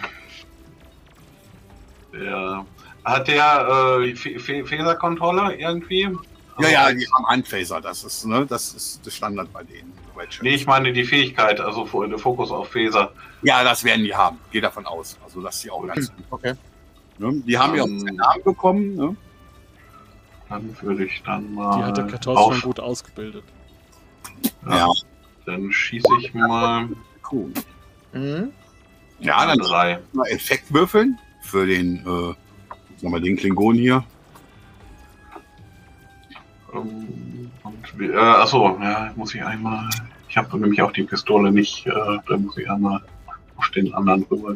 Der, hat der äh, Phaser-Controller irgendwie? Ja, ja, die haben Handphaser. Das ist, ne, das ist der Standard bei denen. Nee, ich meine die Fähigkeit, also fo- der Fokus auf Phaser. Ja, das werden die haben. Geh davon aus. Also, dass die auch ganz. Okay. Ne? Die haben ja auch Ähm, den Namen bekommen. Ne? Dann würde ich dann mal. Die hat der Kartoffel auf, schon gut ausgebildet. Ja. Dann schieße ich mal Cool. Mhm. Ja, dann drei. mal Effekt würfeln für den, äh, sagen wir, den Klingon hier. Ähm, Und, wie- äh, achso, ja, muss ich einmal. Ich habe nämlich auch die Pistole nicht, äh, da muss ich einmal auf den anderen rüber.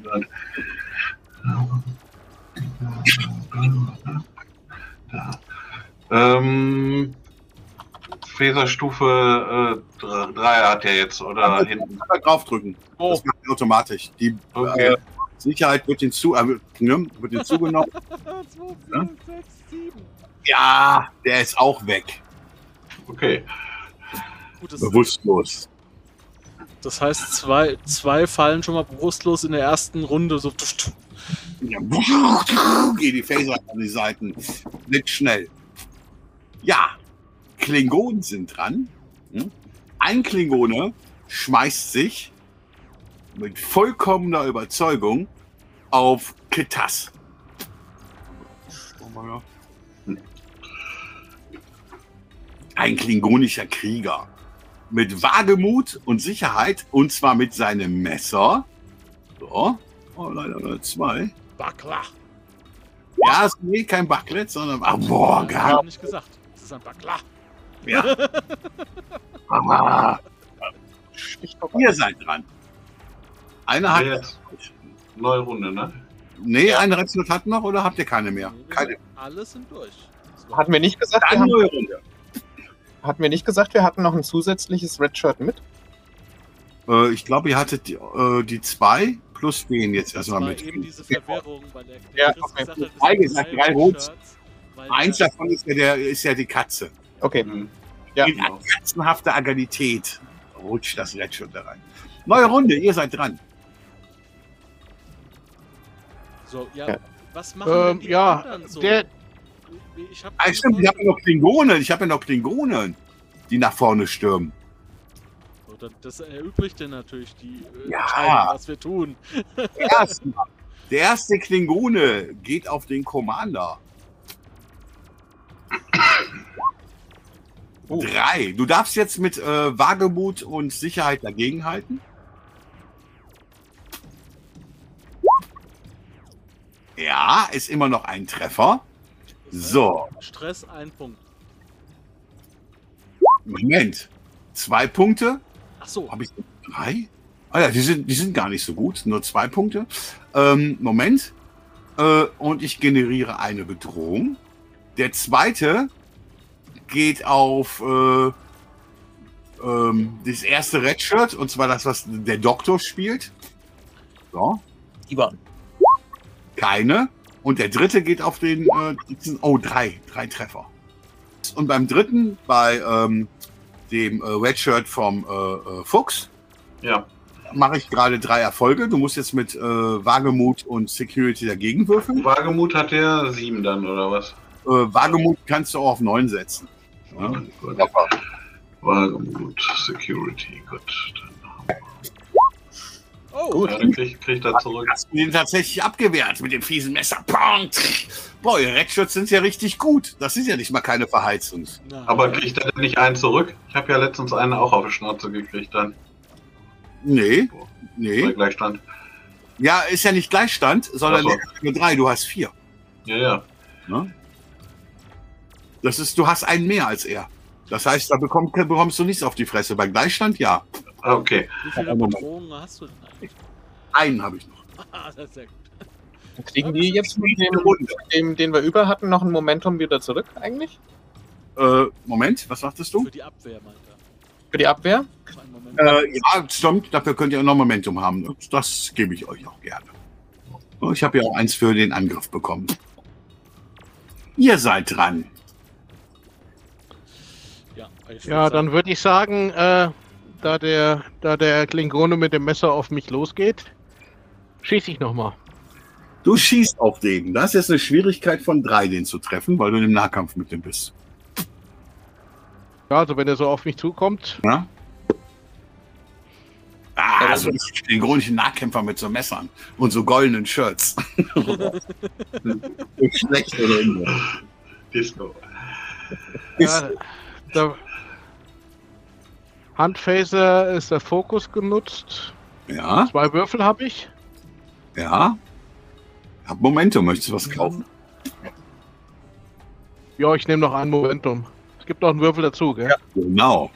Da. Ähm, Phaser-Stufe drei hat der jetzt, oder Aber hinten? einfach draufdrücken. Oh. Das macht er automatisch. Die Okay. äh, Sicherheit wird hinzu, äh, ne, wird hinzugenommen. zwei, Ja? vier, sechs, sieben. Ja, der ist auch weg. Okay. Gut, das, Bewusstlos. das heißt, zwei, zwei fallen schon mal bewusstlos in der ersten Runde. So. Ja, gehen die Phaser an die Seiten. Nicht schnell. Ja, Klingonen sind dran. Hm? Ein Klingone schmeißt sich mit vollkommener Überzeugung auf Ketas. Ein klingonischer Krieger. Mit Wagemut und Sicherheit, und zwar mit seinem Messer. So. Oh, leider nur zwei. Bakla. Ja, ist nee, kein Backlet, sondern. Ach, boah, Ich gar habe nicht gesagt. Das ist ein Bakla. Ja. Ah, ihr seid dran. Einer hat. Jetzt. Neue Runde, ne? Nee, ein Redshot hat noch, oder habt ihr keine mehr? Nee, wir Keine. sind- Alle sind durch. Das war- Hatten wir nicht gesagt, wir Dann haben, neue Runde. hatten wir nicht gesagt, wir hatten noch ein zusätzliches Redshirt mit? Äh, ich glaube, ihr hattet die, äh, die zwei plus den jetzt Das erstmal war mit. eben diese Verwirrung, weil der, der Ja, Chris okay. gesagt hat, es Drei sind gesagt, drei Redshirts, Rot. weil Eins der- davon ist ja, der, ist ja die Katze. Okay, Mhm. ja. In katzenhafter Agilität rutscht das Redshirt da rein. Neue Runde, ihr seid dran. So, ja, Ja. was machen Ähm, denn die ja, anderen so? der, Ich hab Ah, stimmt, ich habe ja noch Klingonen. Ich habe ja noch Klingonen, die nach vorne stürmen. So, das erübrigt dann natürlich die äh, Ja. Entscheidung, was wir tun. Erstmal, der erste Klingone geht auf den Commander. Oh. Drei. Du darfst jetzt mit äh, Wagemut und Sicherheit dagegenhalten. Ja, ist immer noch ein Treffer. Das heißt, So, Stress, ein Punkt. Moment. Zwei Punkte. Ach so, Habe ich drei? Ah ja, die sind, die sind gar nicht so gut. Nur zwei Punkte. Ähm, Moment. Äh, und ich generiere eine Bedrohung. Der zweite geht auf äh, ähm, das erste Redshirt, und zwar das, was der Doktor spielt. So, Ivan. keine. Und der dritte geht auf den, äh, diesen, oh, drei, drei Treffer. Und beim dritten, bei ähm, dem äh, Redshirt vom äh, äh, Fuchs, Ja. mache ich gerade drei Erfolge. Du musst jetzt mit äh, Wagemut und Security dagegen würfeln. Wagemut hat der sieben dann, oder was? Äh, Wagemut kannst du auch auf neun setzen. Ja. Gut. Wagemut, Security, gut. Dann, oh, Gut. ja, dann krieg, krieg ich da zurück. Hast du den tatsächlich abgewehrt mit dem fiesen Messer? Pong! Boah, ihr Redshirts sind ja richtig gut. Das ist ja nicht mal keine Verheizung. nein. Aber kriegt er denn nicht einen zurück? Ich habe ja letztens einen auch auf die Schnauze gekriegt dann. Nee, Bei nee. Gleichstand. Ja, ist ja nicht Gleichstand, sondern Ach so. der hat nur drei, du hast vier. Ja, ja. Ne? Das ist, du hast einen mehr als er. Das heißt, da bekomm, bekommst du nichts auf die Fresse. Bei Gleichstand, ja. Ah, okay. Wie viele Moment. Bedrohungen hast du denn eigentlich? Einen habe ich noch. Ah, das ist sehr gut. Kriegen die jetzt mit dem, Runde. dem, den wir über hatten, noch ein Momentum wieder zurück eigentlich? Äh, Moment, was sagtest du? Für die Abwehr, meint er. Für die Abwehr? Einen Moment. Äh, ja, stimmt, dafür könnt ihr auch noch Momentum haben. Das gebe ich euch auch gerne. Ich habe ja auch eins für den Angriff bekommen. Ihr seid dran. Ja, ich ja, würd dann sagen, würde ich sagen, äh, da der, da der Klingone mit dem Messer auf mich losgeht, schieße ich nochmal. Du schießt auf den. Das ist jetzt eine Schwierigkeit von drei, den zu treffen, weil du im Nahkampf mit dem bist. Ja, also wenn er so auf mich zukommt, Ja? Ah, Ja, so den chronischen Nahkämpfer mit so Messern und so goldenen Shirts. Schlecht oder irgendwo. Disco. ja, der Handphaser ist der Fokus genutzt. Ja, Zwei Würfel habe ich. ja. Hab Momentum, möchtest du was kaufen? Ja, ich nehme noch ein Momentum. Es gibt noch einen Würfel dazu, gell? Ja. Genau.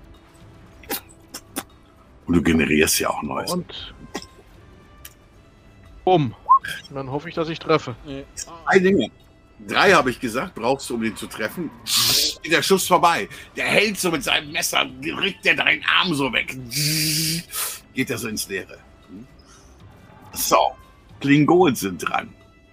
Und du generierst ja auch Neues. Und bumm. Und dann hoffe ich, dass ich treffe. nee. Drei Dinge. Drei habe ich gesagt, brauchst du, um den zu treffen. geht der Schuss vorbei. Der hält so mit seinem Messer, rückt der deinen Arm so weg. Geht er so ins Leere. So, Klingonen sind dran.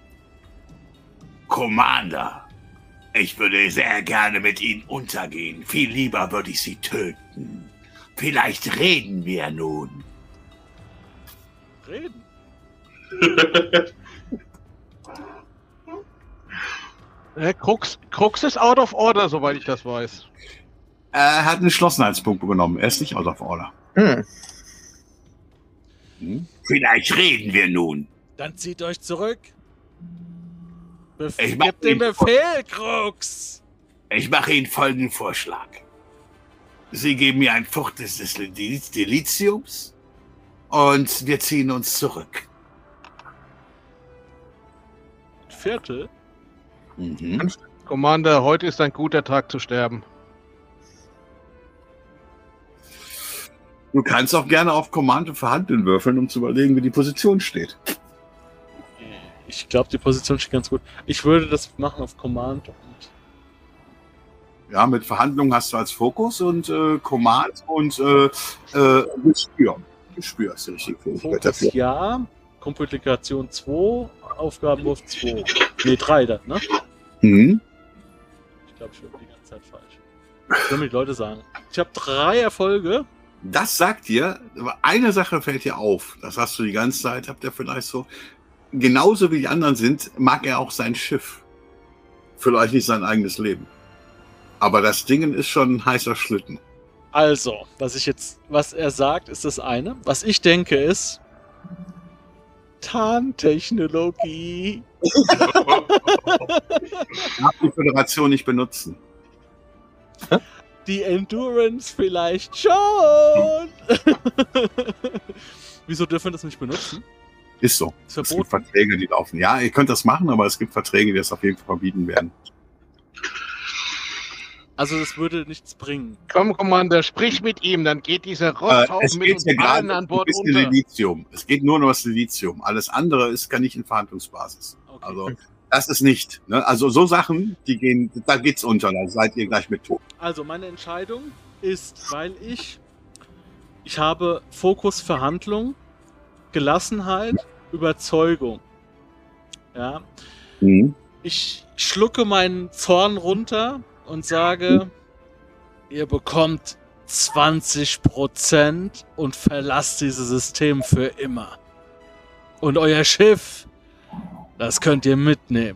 Commander, ich würde sehr gerne mit Ihnen untergehen. Viel lieber würde ich Sie töten. Vielleicht reden wir nun. Reden? Äh, Krux, Krux ist out of order, soweit ich das weiß. Er hat einen Geschlossenheitspunkt genommen. Er ist nicht out of order. Hm. Hm? Vielleicht reden wir nun. Dann zieht euch zurück. Bef Ich mach Gebt den den- Befehl, Krux! Ich mache Ihnen folgenden Vorschlag. Sie geben mir ein Viertel des Deliz- Deliziums und wir ziehen uns zurück. Viertel? Mhm. Commander, heute ist ein guter Tag zu sterben. Du kannst auch gerne auf Command und Verhandeln würfeln, um zu überlegen, wie die Position steht. Ich glaube, die Position steht ganz gut. Ich würde das machen auf Command und Ja, mit Verhandlungen hast du als Fokus und äh, Command und äh, äh, Gespür. Gespür ist die richtige Fähigkeit Fokus dafür. ja, Komplikation zwei, Aufgabenwurf zwei. Ne, drei dann, ne? Mhm. Ich glaube, ich würde die ganze Zeit falsch. Das sollen mir die Leute sagen. Ich habe drei Erfolge. Das sagt dir, aber eine Sache fällt dir auf. Das hast du die ganze Zeit, habt ihr vielleicht so. Genauso wie die anderen sind, mag er auch sein Schiff. Vielleicht nicht sein eigenes Leben. Aber das Ding ist schon ein heißer Schlitten. Also, was ich jetzt, was er sagt, ist das eine. Was ich denke ist Tarntechnologie. Darf die Föderation nicht benutzen. Die Endurance vielleicht schon. Wieso dürfen wir das nicht benutzen? Ist so. Ist Es gibt verboten. Verträge, die laufen. Ja, ihr könnt das machen, aber es gibt Verträge, die das auf jeden Fall verbieten werden. Also das würde nichts bringen. Komm, Commander, sprich mit ihm, dann geht dieser Äh, Rosthaufen es mit geht uns ja gerade allen an um ein Bord bisschen unter. Lithium. Es geht nur um das Lithium. Alles andere ist gar nicht in Verhandlungsbasis. Okay. Also das ist nicht. Ne? Also so Sachen, die gehen, da geht's unter. Da seid ihr gleich mit tot. Also meine Entscheidung ist, weil ich ich habe Fokus Verhandlung, Gelassenheit, Überzeugung. Ja, Mhm. ich schlucke meinen Zorn runter und sage, ihr bekommt zwanzig Prozent und verlasst dieses System für immer. Und euer Schiff, das könnt ihr mitnehmen.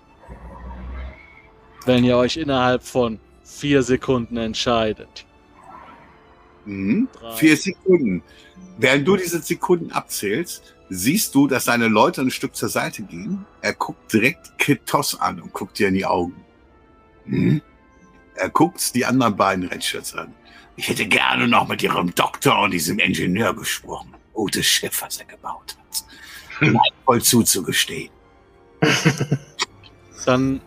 Wenn ihr euch innerhalb von vier Sekunden entscheidet. Mhm. Drei. Vier Sekunden. Während du diese Sekunden abzählst, siehst du, dass deine Leute ein Stück zur Seite gehen. Er guckt direkt Kit Toss an und guckt dir in die Augen. Mhm. Er guckt die anderen beiden Redshirts an. Ich hätte gerne noch mit ihrem Doktor und diesem Ingenieur gesprochen. Gutes Schiff, was er gebaut hat. Nein, voll zuzugestehen. Dann.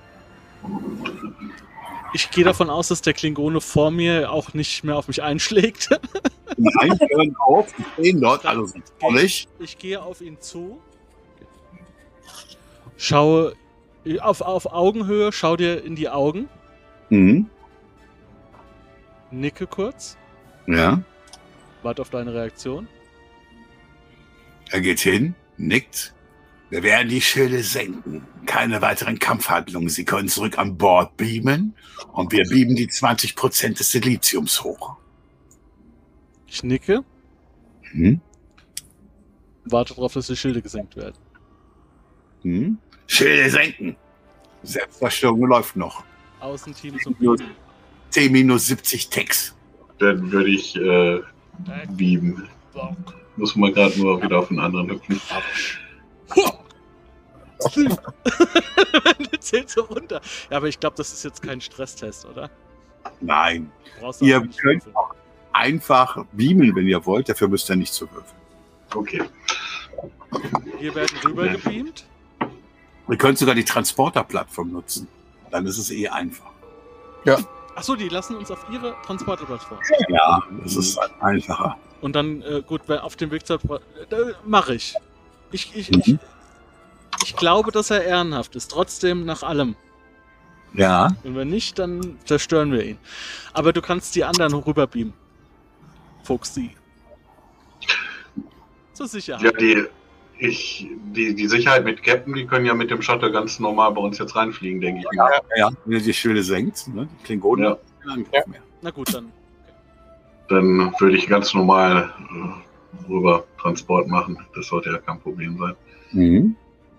Ich gehe davon aus, dass der Klingone vor mir auch nicht mehr auf mich einschlägt. Nein, hören auf, die stehen dort, also sind trollig. Ich gehe auf ihn zu. Schaue auf, auf Augenhöhe, schau dir in die Augen. Mhm. Nicke kurz. Ja, Warte auf deine Reaktion. er geht hin, nickt. Wir werden die Schilde senken. Keine weiteren Kampfhandlungen. Sie können zurück an Bord beamen und wir beamen die zwanzig Prozent des Siliziums hoch. Ich nicke. Hm? Warte darauf, dass die Schilde gesenkt werden. Hm? Schilde senken. Selbstzerstörung läuft noch. Außenteam zum Bieten. T minus siebzig Ticks. Dann würde ich äh, beamen. Muss man gerade nur wieder auf den anderen hüpfen. Zählt so runter. Ja, aber ich glaube, das ist jetzt kein Stresstest, oder? Nein. Du brauchst Ihr auch nicht könnt würfeln. auch einfach beamen, wenn ihr wollt. Dafür müsst ihr nicht zu würfeln. Okay. Wir werden rübergebeamt. Ihr könnt sogar die Transporterplattform nutzen. Dann ist es eh einfach. Achso, die lassen uns auf ihre Transporterplattform. Ja, das ist einfacher. Und dann, äh, gut, wenn auf dem Weg zur... Äh, mache ich. Ich, ich, Mhm. ich. Ich glaube, dass er ehrenhaft ist. Trotzdem nach allem. Ja. Und wenn nicht, dann zerstören wir ihn. Aber du kannst die anderen rüberbeamen. Foxy. Zur Sicherheit. Ja, die, ich, die, die Sicherheit mit Captain, die können ja mit dem Shuttle ganz normal bei uns jetzt reinfliegen, denke ich. Ja, ja. Wenn ihr die Schilde senkt, ne? Die Klingonen, Ja. keinen Angriff Ja. mehr. Na gut, dann. Dann würde ich ganz normal äh, rüber Transport machen. Das sollte ja kein Problem sein. Mhm.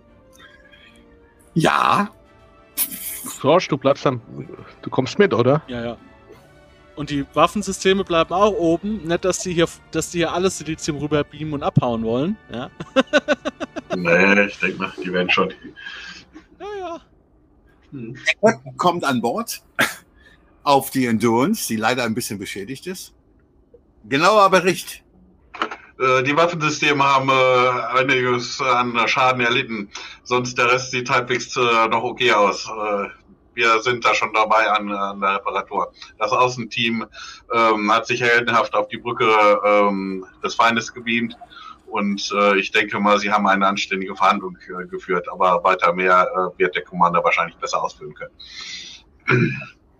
Ja. George, du bleibst dann. Du kommst mit, oder? Ja, ja. Und die Waffensysteme bleiben auch oben. Nicht, dass die hier, dass die hier alles Silizium rüberbeamen und abhauen wollen. Ja, Nee, ich denke mal, die werden schon. ja. ja. Hm. Kommt an Bord auf die Endurance, die leider ein bisschen beschädigt ist. Genauer Bericht. Äh, Die Waffensysteme haben äh, einiges an Schaden erlitten. Sonst der Rest sieht halbwegs äh, noch okay aus. Äh, wir sind da schon dabei an, an der Reparatur. Das Außenteam ähm, hat sich heldenhaft auf die Brücke ähm, des Feindes gebeamt. Und äh, ich denke mal, sie haben eine anständige Verhandlung äh, geführt. Aber weiter mehr äh, wird der Commander wahrscheinlich besser ausführen können.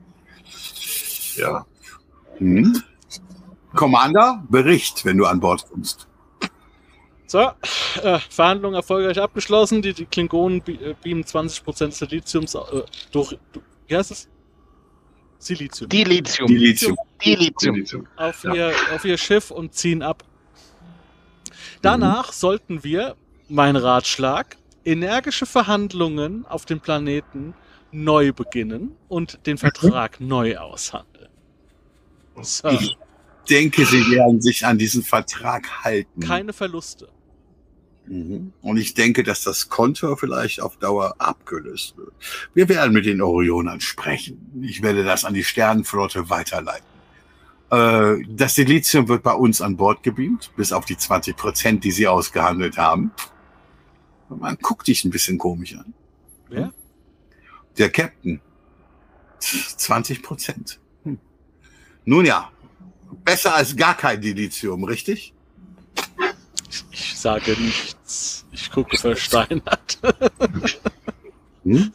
Ja. Mhm. Commander, Bericht, wenn du an Bord kommst. So, äh, Verhandlungen erfolgreich abgeschlossen. Die, die Klingonen be äh, beamen zwanzig Prozent Siliziums äh, durch, du, wie heißt es? Silizium. Dilithium. Dilithium. Dilithium. Silizium. auf, Ja. ihr, auf ihr Schiff und ziehen ab. Danach sollten wir, mein Ratschlag, energische Verhandlungen auf dem Planeten neu beginnen und den Vertrag neu aushandeln. So, Ich denke, sie werden sich an diesen Vertrag halten. keine Verluste. Mhm. Und ich denke, dass das Konto vielleicht auf Dauer abgelöst wird. Wir werden mit den Orionern sprechen. Ich werde das an die Sternenflotte weiterleiten. Äh, das Silizium wird bei uns an Bord gebeamt, bis auf die zwanzig Prozent, die sie ausgehandelt haben. Man guckt dich ein bisschen komisch an. Wer? Der Captain. zwanzig Prozent. Hm. Nun ja, besser als gar kein Dilithium, richtig? Ich sage nichts. Ich gucke versteinert. Hm?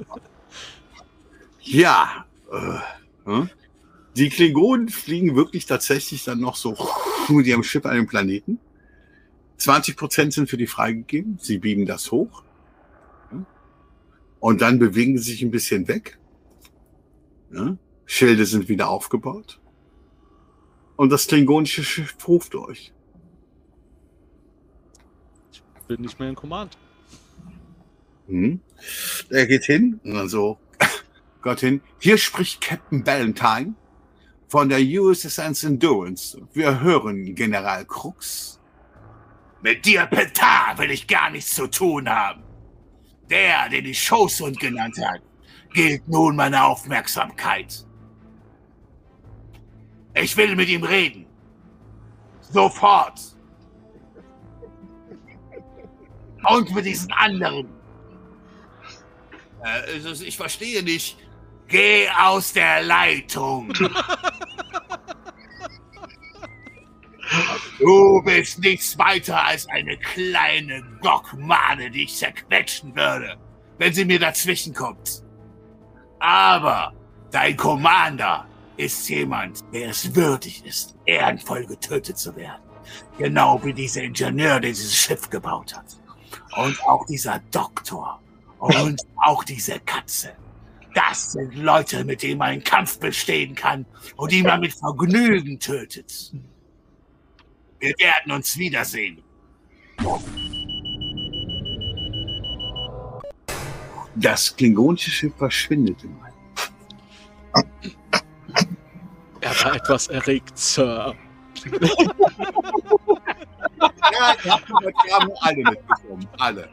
Ja. Äh, hm? Die Klingonen fliegen wirklich tatsächlich dann noch so mit ihrem Schiff an den Planeten. zwanzig Prozent sind für die freigegeben. Sie beamen das hoch. Und dann bewegen sie sich ein bisschen weg. Ja? Schilde sind wieder aufgebaut. Und das klingonische Schiff ruft euch. Ich bin nicht mehr in Command. Hm? Er geht hin und dann so, Gott hin. Hier spricht Captain Ballantyne von der U S S Endurance. Wir hören General Krux. Mit dir, Petar, will ich gar nichts zu tun haben. Der, den ich Schoßhund genannt hat, gilt nun meine Aufmerksamkeit. Ich will mit ihm reden. Sofort. Und mit diesen anderen. Äh, also ich verstehe nicht. Geh aus der Leitung. Du bist nichts weiter als eine kleine Gockmane, die ich zerquetschen würde, wenn sie mir dazwischen kommt. Aber dein Commander ist jemand, der es würdig ist, ehrenvoll getötet zu werden. Genau wie dieser Ingenieur, der dieses Schiff gebaut hat. Und auch dieser Doktor. Und auch diese Katze. Das sind Leute, mit denen man einen Kampf bestehen kann und die man mit Vergnügen tötet. Wir werden uns wiedersehen. Das klingonische Schiff verschwindet im All. Er war etwas erregt, Sir. Ja, ich hab die haben alle mitbekommen. Alle.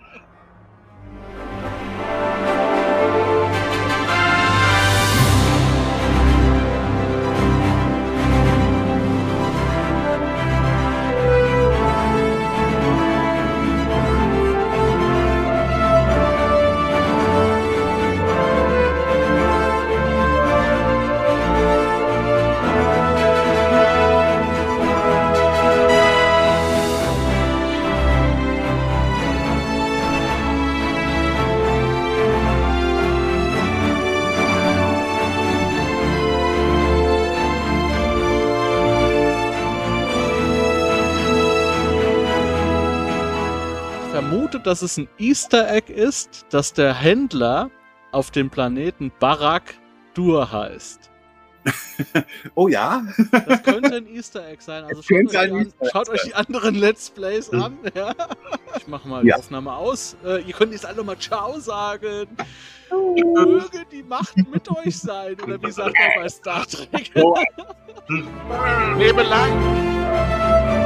vermutet, dass es ein Easter Egg ist, dass der Händler auf dem Planeten Barad-dûr heißt. Oh ja? Das könnte ein Easter Egg sein. Also schaut, euch die, an, schaut euch die anderen Let's Plays an. Ja. Ich mache mal die Ja. Aufnahme aus. Äh, ihr könnt jetzt alle mal Ciao sagen. Möge die Macht mit euch sein. Oder wie sagt man bei Star Trek? Oh. Lebe lang!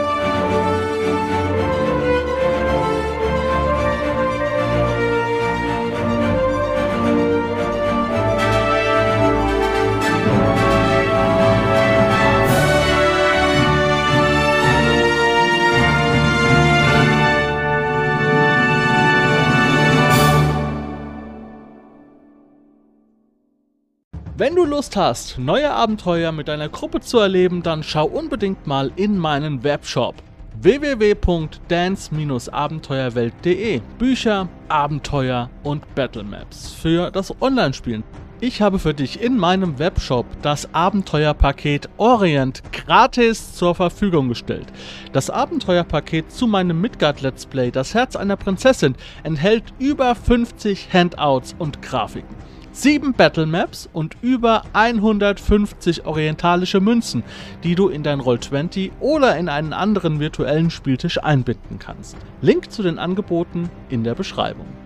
Wenn du Lust hast, neue Abenteuer mit deiner Gruppe zu erleben, dann schau unbedingt mal in meinen Webshop w w w punkt dance Bindestrich abenteuerwelt punkt de. Bücher, Abenteuer und Battlemaps für das Online-Spielen. Ich habe für dich in meinem Webshop das Abenteuerpaket Orient gratis zur Verfügung gestellt. Das Abenteuerpaket zu meinem Midgard-Let's Play, das Herz einer Prinzessin, enthält über fünfzig Handouts und Grafiken, sieben Battlemaps und über hundertfünfzig orientalische Münzen, die du in dein Roll zwanzig oder in einen anderen virtuellen Spieltisch einbinden kannst. Link zu den Angeboten in der Beschreibung.